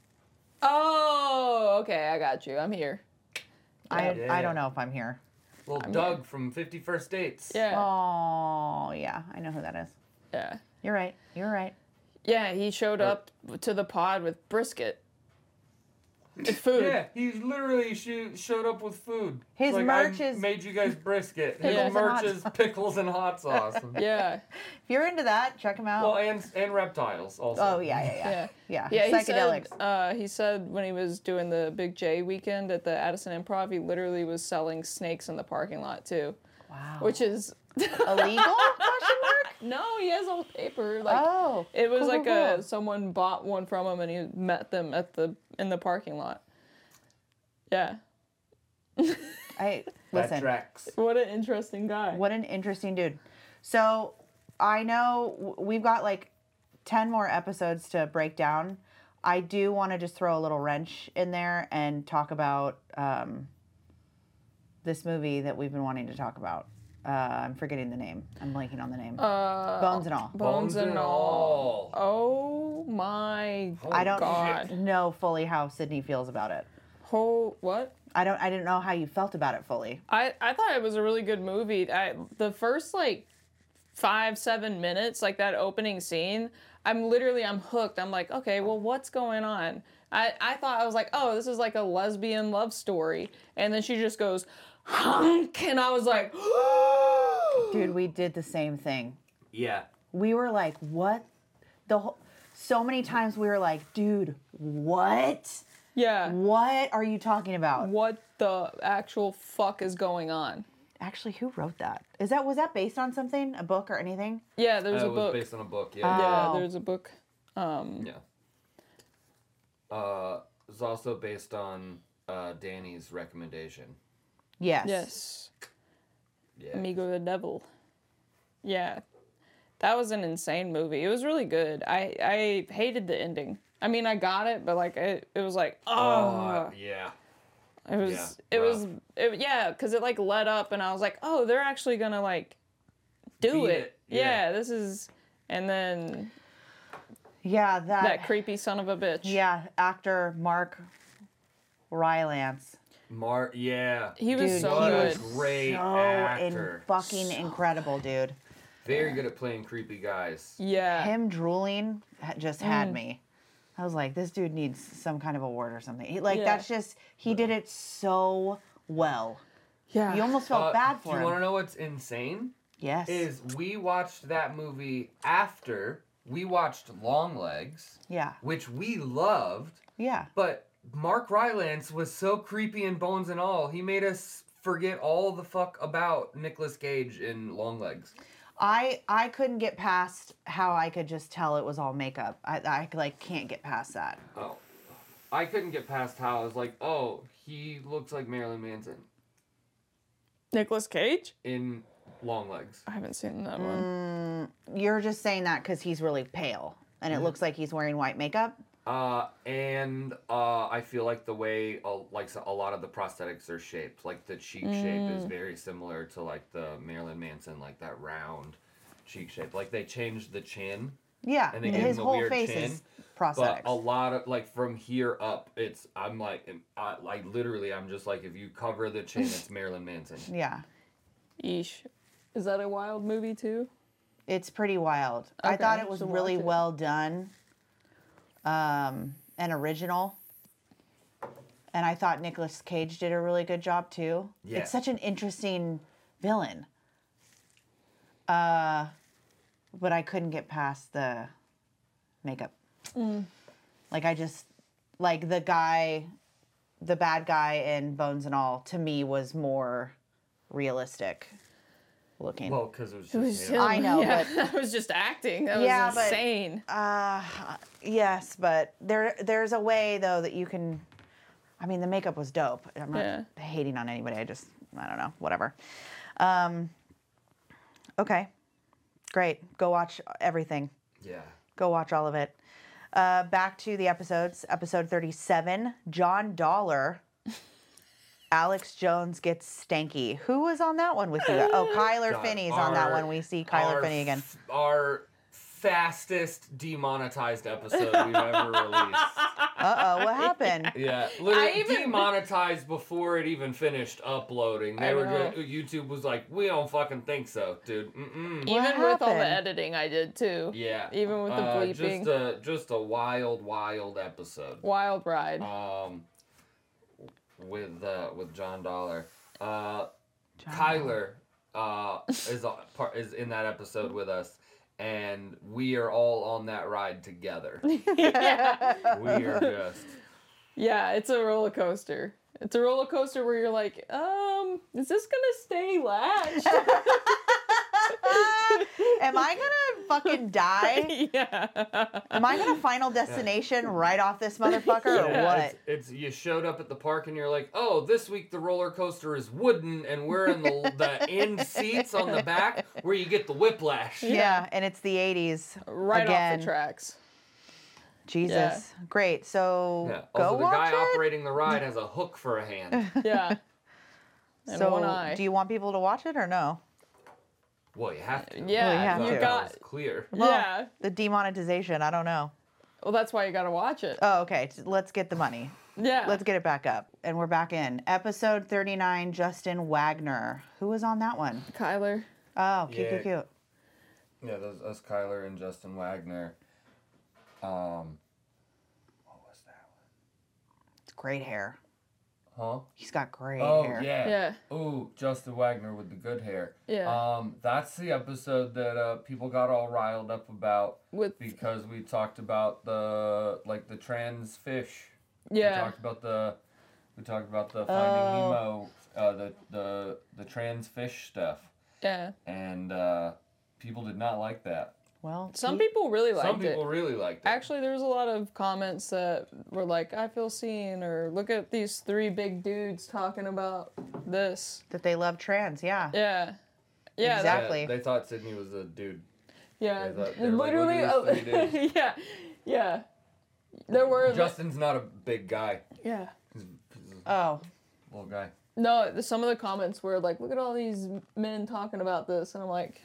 Oh, okay, I got you. I'm here. I Yeah. I don't know if I'm here. Little I'm Doug from fifty First Dates. Yeah. Oh, yeah. I know who that is. Yeah. You're right. You're right. Yeah, he showed up to the pod with brisket. It's food. Yeah, he literally sh- showed up with food. His It's like, merch I is- made you guys brisket. His Pickles and merch hot is sauce. pickles and hot sauce. Yeah. If you're into that, check him out. Well, and and reptiles also. oh, yeah, yeah, yeah. Yeah. Yeah. Yeah, he Psychedelics. said, uh, he said when he was doing the Big J weekend at the Addison Improv, he literally was selling snakes in the parking lot too. Wow. Which is Illegal? Question mark? no, he has a paper. Like Oh. it was cool, like cool, a cool. someone bought one from him and he met them at the in the parking lot. Yeah. I that listen. tracks. What an interesting guy. What an interesting dude. So I know w- we've got like ten more episodes to break down. I do want to just throw a little wrench in there and talk about um, this movie that we've been wanting to talk about. Uh, I'm forgetting the name. I'm blanking on the name. Uh, Bones and All. Bones, and all. Oh my I don't God. know fully how Sydney feels about it. Whole what? I don't. I didn't know how you felt about it fully. I, I thought it was a really good movie. I, the first like five, seven minutes, like that opening scene, I'm literally, I'm hooked. I'm like, okay, well, what's going on? I, I thought, I was like, oh, this is like a lesbian love story. And then she just goes, hunk, and I was like, Dude, we did the same thing. Yeah. We were like, what? The whole, so many times we were like, dude, what? yeah, What are you talking about? what the actual fuck is going on? Actually, who wrote that? Is that was that based on something, a book or anything? Yeah, there's Uh, a it was book. based on a book. Yeah. Yeah, Oh. there's a book. Um, Yeah. Uh, was also based on uh, Danny's recommendation. Yes. Yes. Yeah. Amigo the Devil. Yeah. That was an insane movie. It was really good. I, I hated the ending. I mean, I got it, but like it, it was like, oh, Uh, yeah. it was, yeah, it rough. was, it, yeah, because it like led up, and I was like, oh, they're actually gonna like do Beat it. it, Yeah. yeah. this is, and then Yeah, that, that creepy son of a bitch. yeah, actor Mark Rylance. Mark, yeah. He was Dude, so what good. a great So actor. in fucking incredible, dude. Very good at playing creepy guys. Yeah. Him drooling ha- just had Mm. me. I was like, this dude needs some kind of award or something. He, like, Yeah. that's just, he did it so well. Yeah. You almost felt Uh, bad Do for you him. want to know what's insane? Yes. Is we watched that movie after we watched Longlegs, Yeah. which we loved, Yeah. but Mark Rylance was so creepy in Bones and All, he made us forget all the fuck about Nicolas Cage in Longlegs. I I couldn't get past how I could just tell it was all makeup. I I like can't get past that. Oh. I couldn't get past how I was like, oh, he looks like Marilyn Manson Nicolas Cage? in Longlegs. I haven't seen that one. Mm, you're just saying that because he's really pale and it Mm-hmm. looks like he's wearing white makeup. Uh, and uh, I feel like the way uh, like so a lot of the prosthetics are shaped, like the cheek shape is Mm. very similar to like the Marilyn Manson, like that round cheek shape. Like they changed the chin. Yeah, And they gave his him the whole weird face chin, is prosthetics. But a lot of like from here up, it's I'm like and I, like literally I'm just like if you cover the chin, it's Marilyn Manson. Yeah, Yeesh. Is that a wild movie too? it's pretty wild. I Okay, thought it was should really watch it. well done, um, and original. And I thought Nicolas Cage did a really good job too. Yeah. It's such an interesting villain. Uh, but I couldn't get past the makeup. Mm. Like I just like the guy, the bad guy in Bones and All to me was more realistic looking. Well, because it was just It was him. him. I know, yeah. but- that was just acting. That Yeah, was but- insane. Uh, yes, but there there's a way though that you can. I mean, the makeup was dope. I'm not Yeah. hating on anybody. I just I don't know, whatever. Um, okay, great. Go watch everything. Yeah. Go watch all of it. Uh, back to the episodes. Episode thirty-seven. John Dollar. Alex Jones gets stanky. Who was on that one with you? Oh, Kyler God, Finney's on that our- one. We see Kyler our Finney again. f- Our fastest demonetized episode we've ever released. Uh oh, what happened? Yeah, literally I even- demonetized before it even finished uploading. They I were know. just, YouTube was like, we don't fucking think so, dude. Mm-mm. What Even with all the happened? editing I did too. Yeah. Even with the Uh, bleeping. Just a just a wild, wild episode. Wild ride. Um, with uh, with John Dollar. Uh, John Kyler uh is a, part is in that episode with us, and we are all on that ride together. yeah. We are just. Yeah, it's a roller coaster. It's a roller coaster where you're like, um, is this gonna stay latched? Am I gonna fucking die? yeah. Am I gonna Final Destination right off this motherfucker or Yeah, what? It's, it's you showed up at the park and you're like, oh, this week the roller coaster is wooden and we're in the the end seats on the back where you get the whiplash. Yeah, and it's the eighties Right again. off the tracks. Jesus, Yeah. great. So Yeah. go Also, the watch guy it. operating the ride has a hook for a hand. Yeah. And so, one eye. do you want people to watch it or no? Well, you have to. Yeah, Well, you I have thought to. that got- was clear. Well, yeah. The demonetization, I don't know. Well, that's why you gotta watch it. Oh, okay. t- Let's get the money. Yeah. Let's get it back up, and we're back in episode thirty-nine. Justin Wagner. Who was on that one? Kyler. Oh, cute, Yeah. cute, cute. Yeah, those us Kyler and Justin Wagner. Um, what was that It's great hair. one? Huh? He's got great Oh hair. yeah. Yeah. Ooh, Justin Wagner with the good hair. Yeah. Um, that's the episode that uh, people got all riled up about With because we talked about the like the trans fish. We yeah. talked about the we talked about the Finding Oh. Nemo, uh, the the the trans fish stuff, Yeah. and uh, people did not like that. Well, Some people really liked Some people it. really liked it. Actually, there was a lot of comments that were like, "I feel seen," or "Look at these three big dudes talking about this." That they love trans, yeah. Yeah. Yeah. Exactly. Yeah, they thought Sydney was a dude. Yeah. They thought- they were like, Literally. "Look at these three dudes." yeah. Yeah. There were. Justin's not a big guy. Yeah. He's, he's a Oh. little guy. No, the, some of the comments were like, "Look at all these men talking about this," and I'm like,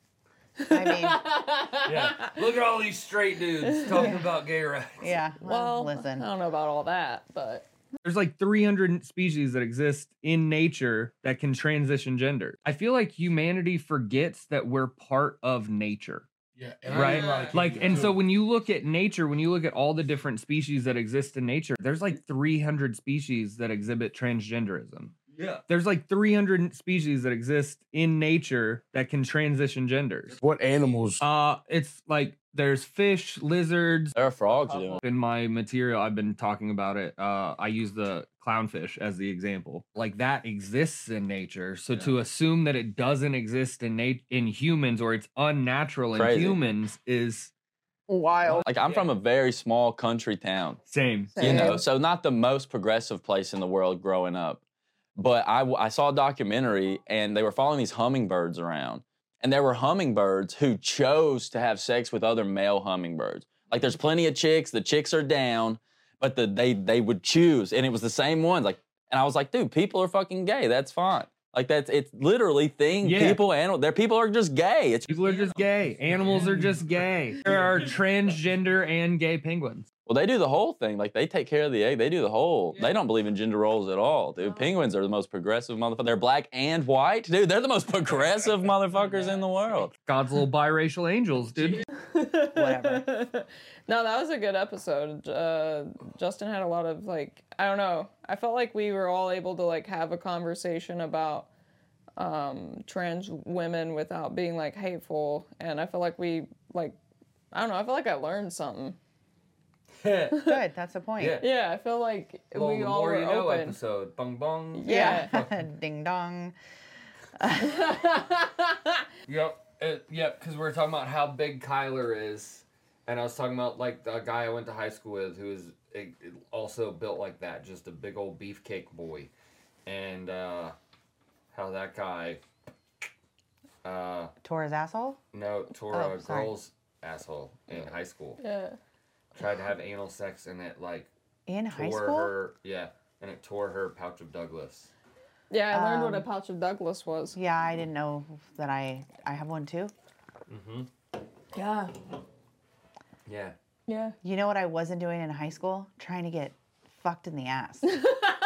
I mean, Yeah. Look at all these straight dudes talking about gay rights. yeah. Well, "Well, listen. I don't know about all that, but." There's like three hundred species that exist in nature that can transition gender. I feel like humanity forgets that we're part of nature. Yeah. Right? Like, and so when you look at nature, when you look at all the different species that exist in nature, there's like three hundred species that exhibit transgenderism. Yeah. There's like three hundred species that exist in nature that can transition genders. What animals? Uh, it's like there's fish, lizards. There are frogs doing. In my material, I've been talking about it. Uh, I use the clownfish as the example. Like that exists in nature. So to assume that it doesn't exist in nat- in humans or it's unnatural in Crazy. humans is wild. Like I'm from a very small country town. Same. You know, so not the most progressive place in the world growing up. But I, I saw a documentary and they were following these hummingbirds around. And there were hummingbirds who chose to have sex with other male hummingbirds. Like there's plenty of chicks, the chicks are down, but the, they they would choose. And it was the same ones. Like, and I was like, dude, people are fucking gay. That's fine. Like that's, it's literally thing, Yeah. people, animal, their people are just gay. It's People are just gay. Animals are just gay. There are transgender and gay penguins. Well, they do the whole thing. Like, they take care of the egg. They do the whole. They don't believe in gender roles at all, dude. Penguins are the most progressive motherfuckers. They're black and white. Dude, they're the most progressive motherfuckers in the world. God's little biracial angels, dude. Whatever. No, that was a good episode. Uh, Justin had a lot of, like, I don't know. I felt like we were all able to, like, have a conversation about um, trans women without being, like, hateful. And I feel like we, like, I don't know. I feel like I learned something. Good, that's the point. Yeah. Yeah, I feel like Well, we the all more were you know open. episode. Bong bong. Yeah. Ding dong. Yep. It, yep. Because we were talking about how big Kyler is, and I was talking about like the guy I went to high school with, who is eh, also built like that, just a big old beefcake boy, and uh, how that guy. Uh, Tore his asshole? no, tore Oh, a sorry. girl's asshole in high school. Yeah. Tried to have anal sex, and it like In high tore school? her. Yeah, and it tore her pouch of Douglas. Yeah, I learned what a Um, pouch of Douglas was. Yeah, I didn't know that I I have one too. Mm-hmm. Yeah. Yeah. Yeah. You know what I wasn't doing in high school? Trying to get fucked in the ass. You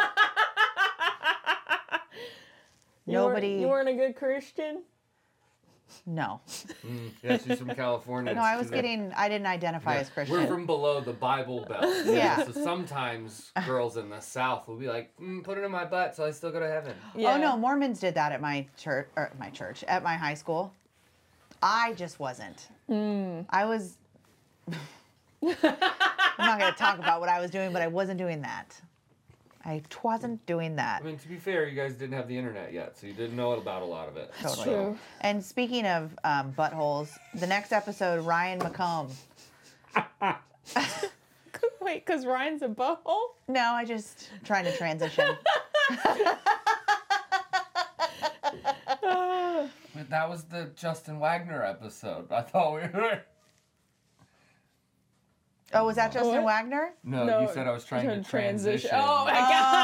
weren't- Nobody. You weren't a good Christian? No. Mm, yeah, she's from California. No, I was She's getting. I didn't identify Yeah, as Christian. We're from below the Bible Belt. Yeah. So sometimes girls in the South will be like, mm, put it in my butt so I still go to heaven. Oh no, Mormons did that at my church, or my church, at my high school. I just wasn't. Mm. I was. I'm not going to talk about what I was doing, but I wasn't doing that. I wasn't doing that. I mean, to be fair, you guys didn't have the internet yet, so you didn't know about a lot of it. Totally. And speaking of um, buttholes, the next episode, Ryan McComb. Wait, because Ryan's a butthole? No, I just trying to transition. But that was the Justin Wagner episode. I thought we were. Oh, was that Justin What? Wagner? No, No, you said I was trying to transition. Oh my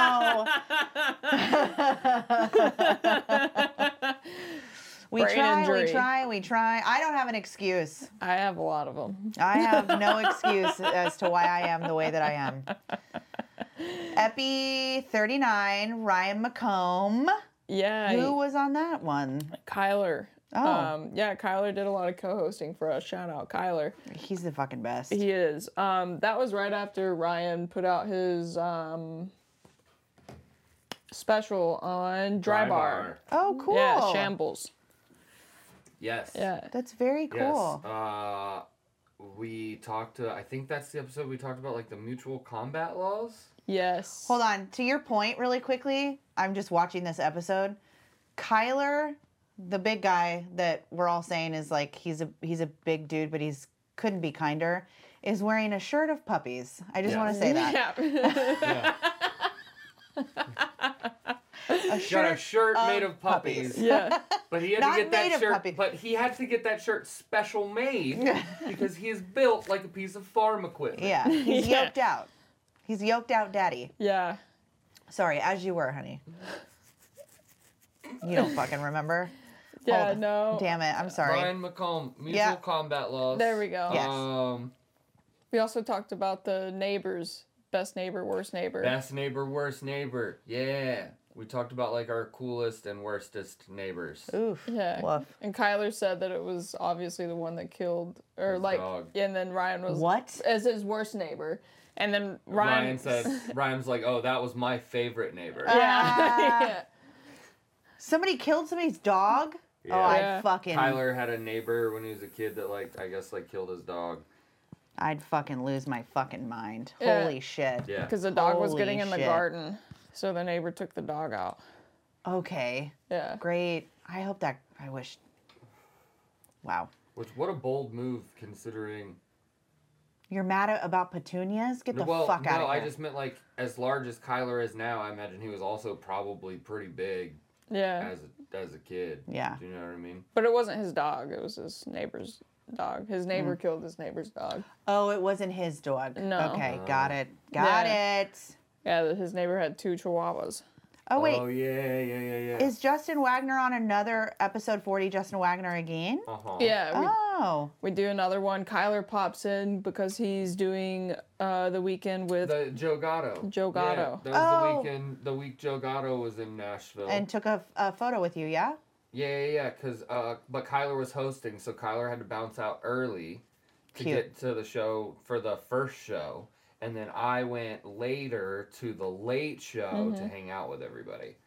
god! We Brain try, injury. we try, we try. I don't have an excuse. I have a lot of them. I have no excuse as to why I am the way that I am. Epi thirty-nine, Ryan McComb. Yeah. Who he- was on that one? Kyler. Oh. Um, yeah, Kyler did a lot of co-hosting for us. Shout out Kyler. He's the fucking best. He is. Um, that was right after Ryan put out his um, special on Dry, Dry Bar. Bar. Oh, cool. Yeah, Shambles. Yes. Yeah. That's very cool. Yes. Uh, we talked to, I think that's the episode we talked about, like, the mutual combat laws. Yes. Hold on. To your point, really quickly, I'm just watching this episode. Kyler the big guy that we're all saying is like he's a he's a big dude, but he's couldn't be kinder, is wearing a shirt of puppies. I just Yeah. want to say that. A shirt, got a shirt made of puppies. puppies. Yeah. But he had Not to get made that of shirt. puppies. But he had to get that shirt special made because he is built like a piece of farm equipment. Yeah, he's Yeah. yoked out. He's yoked out daddy. Yeah. Sorry, as you were, honey. You don't fucking remember. Yeah, Hold- no. Damn it, I'm sorry. Ryan McComb, mutual Yeah. combat laws. There we go. Yes. Um, We also talked about the neighbors, best neighbor, worst neighbor. best neighbor, worst neighbor. Yeah. We talked about like our coolest and worstest neighbors. Oof. Yeah. Woof. And Kyler said that it was obviously the one that killed, or His like, dog. yeah, and then Ryan was What? as his worst neighbor, and then Ryan, Ryan, said, Ryan's like, oh, that was my favorite neighbor. Ah. yeah. Somebody killed somebody's dog? Oh, I'd Yeah. fucking Tyler had a neighbor when he was a kid that like, I guess like killed his dog. I'd fucking lose my fucking mind. Yeah. Holy shit. Yeah. Because the dog was Holy getting in the shit. garden, so the neighbor took the dog out. Okay. Yeah. Great. I hope that I wish Wow. Which what a bold move considering. You're mad at, about petunias? Get the well, fuck out no, of here. I just meant like as large as Kyler is now. I imagine he was also probably pretty big Yeah. as a, as a kid. Yeah. Do you know what I mean? But it wasn't his dog, it was his neighbor's dog. His neighbor Mm. killed his neighbor's dog. Oh, it wasn't his dog. No. Okay, got it. Got Yeah. it. Yeah, his neighbor had two chihuahuas. Oh wait. Oh yeah, yeah, yeah, yeah. Is Justin Wagner on another episode forty Justin Wagner again? Uh-huh. Yeah. We, Oh. we do another one. Kyler pops in because he's doing uh, the weekend with The Joe Gatto. Joe Gatto. Yeah, that was Oh. the weekend. The week Joe Gatto was in Nashville. And took a, a photo with you, yeah? yeah, yeah, yeah. Cause uh, but Kyler was hosting, so Kyler had to bounce out early to Cute. get to the show for the first show, and then I went later to the late show to Mhm. hang out with everybody.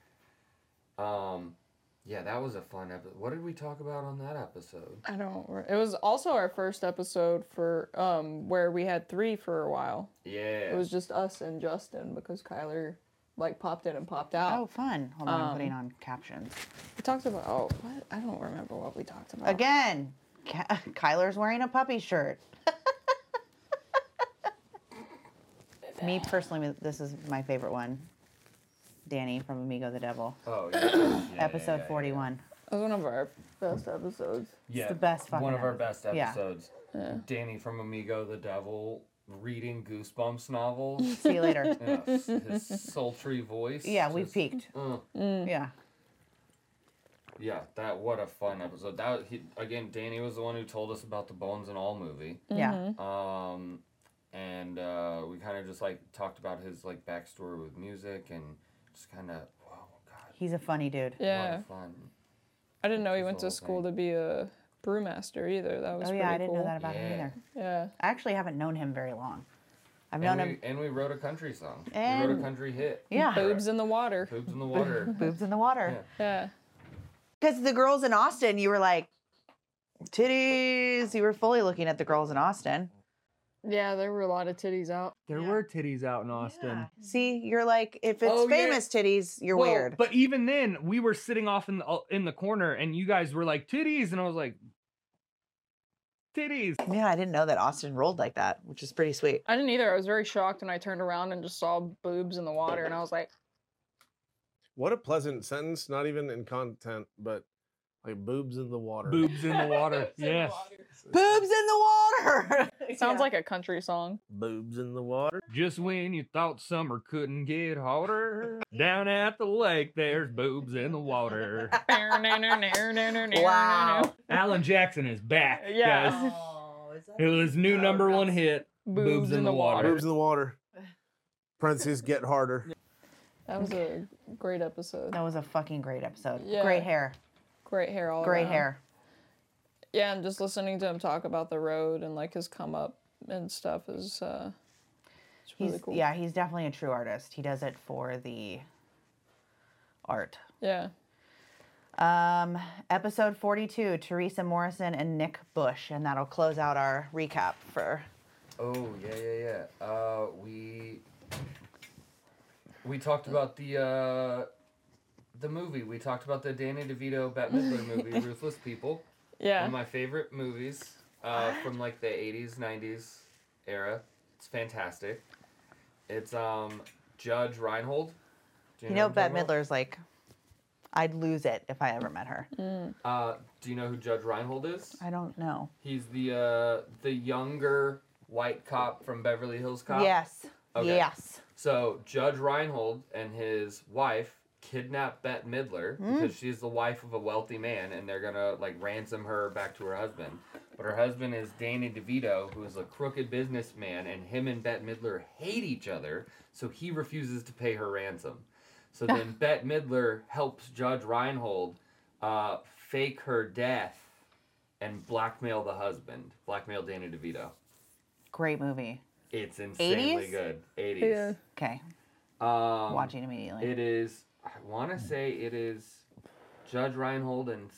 Um, yeah, that was a fun episode. What did we talk about on that episode? I don't. re- It was also our first episode for um where we had three for a while. Yeah. It was just us and Justin because Kyler like popped in and popped out. Oh, fun. Hold on, I'm Um, putting on captions. We talked about oh what I don't remember what we talked about. Again, Ky- Kyler's wearing a puppy shirt. Me personally, this is my favorite one. Danny from Amigo the Devil. Oh yeah. yeah Episode yeah, yeah, yeah. forty-one. That was one of our best episodes. Yeah, the best fucking one of our episode. best Yeah. episodes. Yeah. Danny from Amigo the Devil reading Goosebumps novels. See you later. Yeah, s- his sultry voice. Yeah, we've just- peaked. uh, Yeah. yeah, that what a fun episode. That he, again, Danny was the one who told us about the Bones and All movie. Yeah. Mhm. Um, and uh, we kind of just like talked about his like backstory with music and just kind of whoa, God, He's a funny dude. Yeah. what fun. I didn't know he Just went the to whole school thing. to be a brewmaster either. That was Oh pretty yeah, I didn't cool. know that about him Yeah. either. Yeah. I actually haven't known him very long. I've And known we, him. and we wrote a country song. we wrote And- a country hit. Yeah. Boobs in the water. Boobs in the water. Boobs in the water. Yeah. Because the girls in Austin, you were like, titties. You were fully looking at the girls in Austin. Yeah, there were a lot of titties out. There were titties out in Austin. See, you're like, if it's Oh, yeah. famous titties, you're Well, weird. But even then, we were sitting off in the uh, in the corner, and you guys were like titties, and I was like, titties. Yeah, I didn't know that Austin rolled like that, which is pretty sweet. I didn't either. I was very shocked and I turned around and just saw boobs in the water and I was like, What a pleasant sentence, not even in content, but like boobs in the water. Boobs in the water. Yes. Boobs in the water. sounds like a country song. Boobs in the water. Just when you thought summer couldn't get hotter, down at the lake there's boobs in the water. Wow. Alan Jackson is back, Yeah. guys. It was his new number one hit, Boobs, in the water. Boobs in the water. Parentheses get harder. That was a great episode. That was a fucking great episode. Yeah. Great hair. Great hair all Great around. hair. Yeah, and just listening to him talk about the road and like his come up and stuff is uh it's really He's, cool. Yeah, he's definitely a true artist. He does it for the art. Yeah. Um, episode forty-two, Teresa Morrison and Nick Bush, and that'll close out our recap for. Oh yeah, yeah, yeah. Uh, we we talked about the uh, the movie. We talked about the Danny DeVito, Bette Midler movie, Ruthless People. Yeah. One of my favorite movies uh, from like the eighties, nineties era. It's fantastic. It's um Judge Reinhold. Do You know, what I'm Bette talking about? Midler's like, I'd lose it if I ever met her. Uh, do you know who Judge Reinhold is? I don't know. He's the uh, the younger white cop from Beverly Hills Cop. Yes. Okay. Yes. So Judge Reinhold and his wife kidnap Bette Midler Mm. because she's the wife of a wealthy man, and they're gonna like ransom her back to her husband. But her husband is Danny DeVito, who is a crooked businessman, and him and Bette Midler hate each other, so he refuses to pay her ransom. So then Bette Midler helps Judge Reinhold uh, fake her death and blackmail the husband, blackmail Danny DeVito. Great movie. It's insanely eighties? good. eighties. Yeah. Okay. Um, Watching immediately. It is, I want to say it is Judge Reinhold and,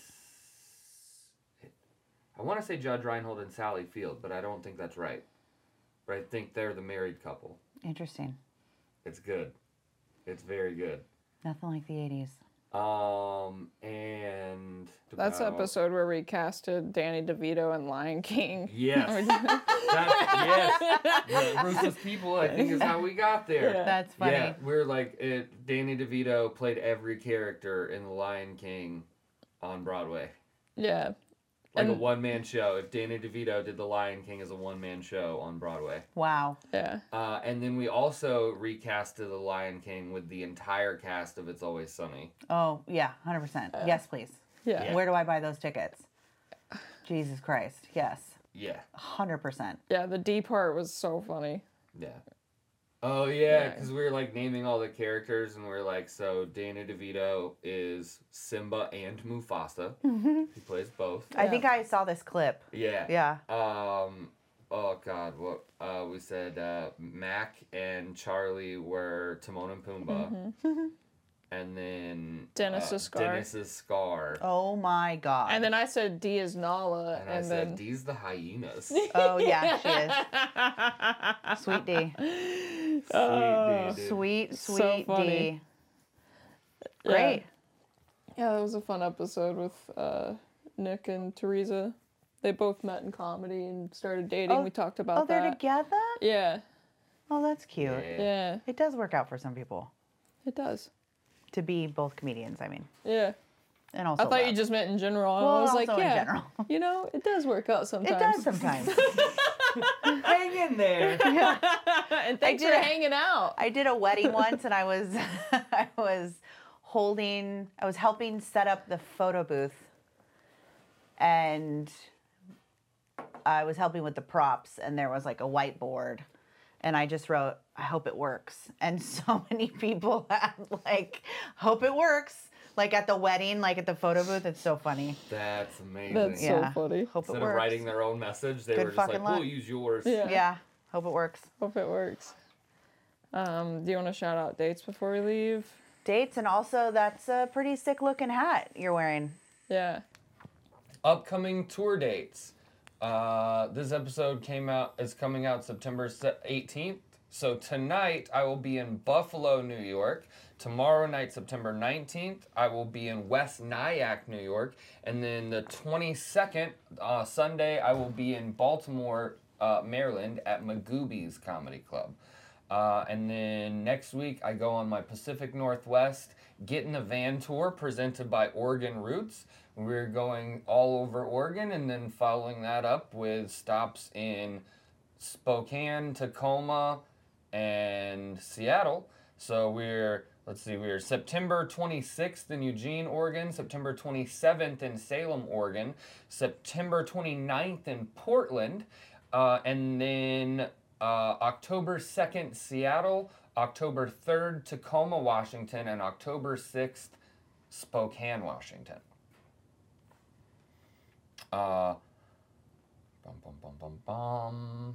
S- I want to say Judge Reinhold and Sally Field, but I don't think that's right. But I think they're the married couple. Interesting. It's good. It's very good. Nothing like the eighties. Um, and That's the about- episode where we casted Danny DeVito and Lion King. Yes. That's, yes. The Ruthless People, I think, is how we got there. Yeah. That's funny. Yeah, we're like, it, Danny DeVito played every character in The Lion King on Broadway. Yeah. Like a And- one-man show. If Danny DeVito did The Lion King as a one-man show on Broadway. Wow. Yeah. Uh, and then we also recasted The Lion King with the entire cast of It's Always Sunny. Oh, yeah, one hundred percent. Yes, please. Yeah. Yeah. Where do I buy those tickets? Jesus Christ. Yes. Yeah. one hundred percent. Yeah, the D part was so funny. Yeah. Oh yeah, Yeah. because we were like naming all the characters, and we are like, so Danny DeVito is Simba and Mufasa. He plays both. I think I saw this clip. Yeah. Yeah. Um. Oh God, what? Uh, we said uh, Mac and Charlie were Timon and Pumbaa, and then Dennis's uh, Scar. Dennis's Scar. Oh my God. And then I said D is Nala, And and, I said, then "These the hyenas." Oh yeah, she is. Sweet D. Oh, D, dude. Sweet, So sweet funny. D. Yeah. Great. Yeah, that was a fun episode with uh, Nick and Teresa. They both met in comedy and started dating. Oh- we talked about Oh, they're that. together? Yeah, Oh, that's cute. Yeah. yeah, It does work out for some people it does. to be both comedians, I mean. Yeah. And also I thought you love. just meant in general. Well, I was like, also in yeah, general. you know, it does work out It sometimes. does sometimes. Hang in there. And thanks did for a- hanging out. I did a wedding once, and I was I was holding, I was helping set up the photo booth, and I was helping with the props, and there was like a whiteboard, and I just wrote, "I hope it works," and so many people had like, "Hope it works." Like at the wedding, like at the photo booth, it's so funny. That's amazing. That's Yeah. so funny. Hope Instead it of works. writing their own message, they Good were just like, fucking "We'll luck." use yours." Yeah. Yeah, hope it works. Hope it works. Um, do you want to shout out dates before we leave? Dates, and also that's a pretty sick looking hat you're wearing. Yeah. Upcoming tour dates. Uh, this episode came out is coming out September eighteenth. So tonight I will be in Buffalo, New York. Tomorrow night, September nineteenth, I will be in West Nyack, New York. And then the twenty-second, uh, Sunday, I will be in Baltimore, uh, Maryland at Magooby's Comedy Club. Uh, and then next week, I go on my Pacific Northwest Get in the Van tour presented by Oregon Roots. We're going all over Oregon, and then following that up with stops in Spokane, Tacoma, and Seattle. So we're, let's see, we're September twenty-sixth in Eugene, Oregon, September twenty-seventh in Salem, Oregon, September twenty-ninth in Portland, uh, and then uh, October second, Seattle, October third, Tacoma, Washington, and October sixth, Spokane, Washington. Uh, bum, bum, bum, bum, bum.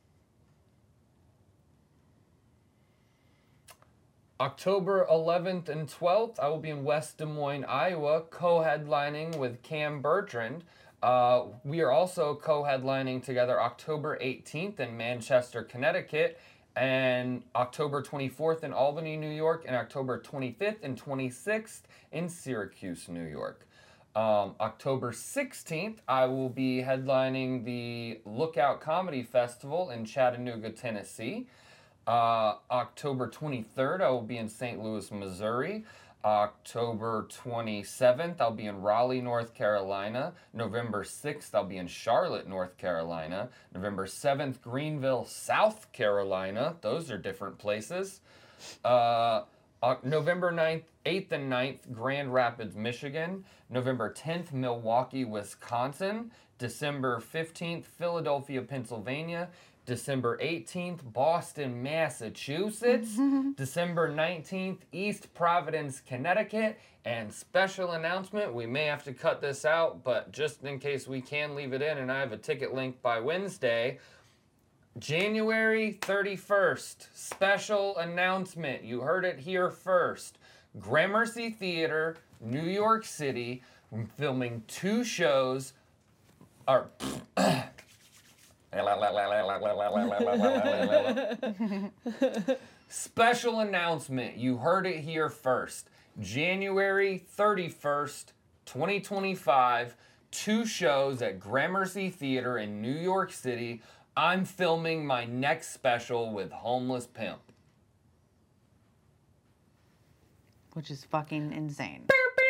October eleventh and twelfth, I will be in West Des Moines, Iowa, co-headlining with Cam Bertrand. Uh, we are also co-headlining together October eighteenth in Manchester, Connecticut and October twenty-fourth in Albany, New York, and October twenty-fifth and twenty-sixth in Syracuse, New York. Um, October sixteenth, I will be headlining the Lookout Comedy Festival in Chattanooga, Tennessee. Uh, October twenty-third, I will be in Saint Louis, Missouri. October twenty-seventh, I'll be in Raleigh, North Carolina. November sixth, I'll be in Charlotte, North Carolina. November seventh, Greenville, South Carolina. Those are different places. Uh, Uh, November ninth, eighth and ninth, Grand Rapids, Michigan. November tenth, Milwaukee, Wisconsin. December fifteenth, Philadelphia, Pennsylvania. December eighteenth, Boston, Massachusetts. December nineteenth, East Providence, Connecticut. And special announcement, we may have to cut this out, but just in case we can leave it in, and I have a ticket link by Wednesday, January thirty-first, special announcement. You heard it here first. Gramercy Theater, New York City. I'm filming two shows. Or, special announcement. You heard it here first. January thirty-first, twenty twenty-five. Two shows at Gramercy Theater in New York City. I'm filming my next special with Homeless Pimp. Which is fucking insane.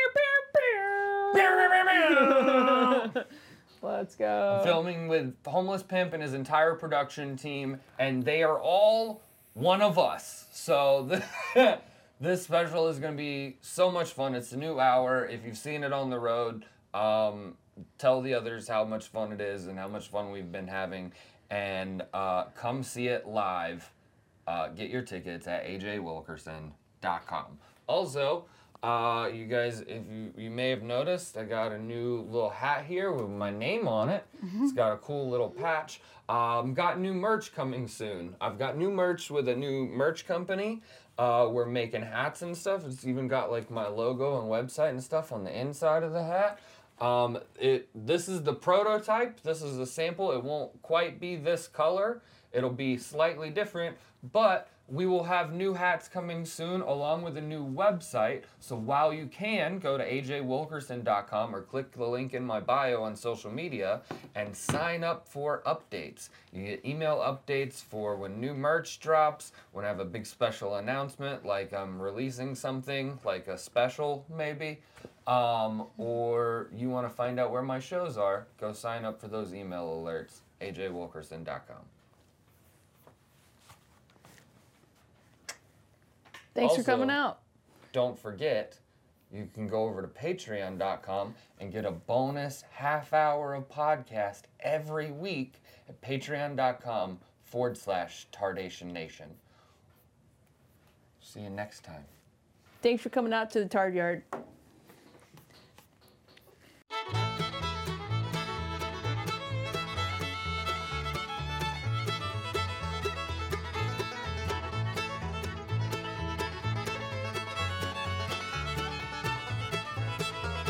Let's go. I'm filming with Homeless Pimp and his entire production team, and they are all one of us. So the, this special is going to be so much fun. It's a new hour. If you've seen it on the road, um, tell the others how much fun it is and how much fun we've been having. And uh, come see it live. Uh, get your tickets at a j wilkerson dot com. Also, uh, you guys, if you, you may have noticed, I got a new little hat here with my name on it. Mm-hmm. It's got a cool little patch. Um, got new merch coming soon. I've got new merch with a new merch company. Uh, we're making hats and stuff. It's even got like my logo and website and stuff on the inside of the hat. Um, it, this is the prototype. This is a sample. It won't quite be this color. It'll be slightly different, but we will have new hats coming soon along with a new website. So while you can, go to a j wilkerson dot com or click the link in my bio on social media and sign up for updates. You get email updates for when new merch drops, when I have a big special announcement, like I'm releasing something, like a special maybe. Um, or you want to find out where my shows are, go sign up for those email alerts, a j wilkerson dot com. Thanks Also, for coming out. Don't forget, you can go over to patreon dot com and get a bonus half hour of podcast every week at patreon dot com forward slash Tardation Nation. See you next time. Thanks for coming out to the Tard Yard.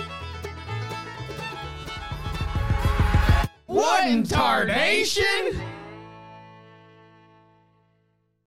What in Tardation?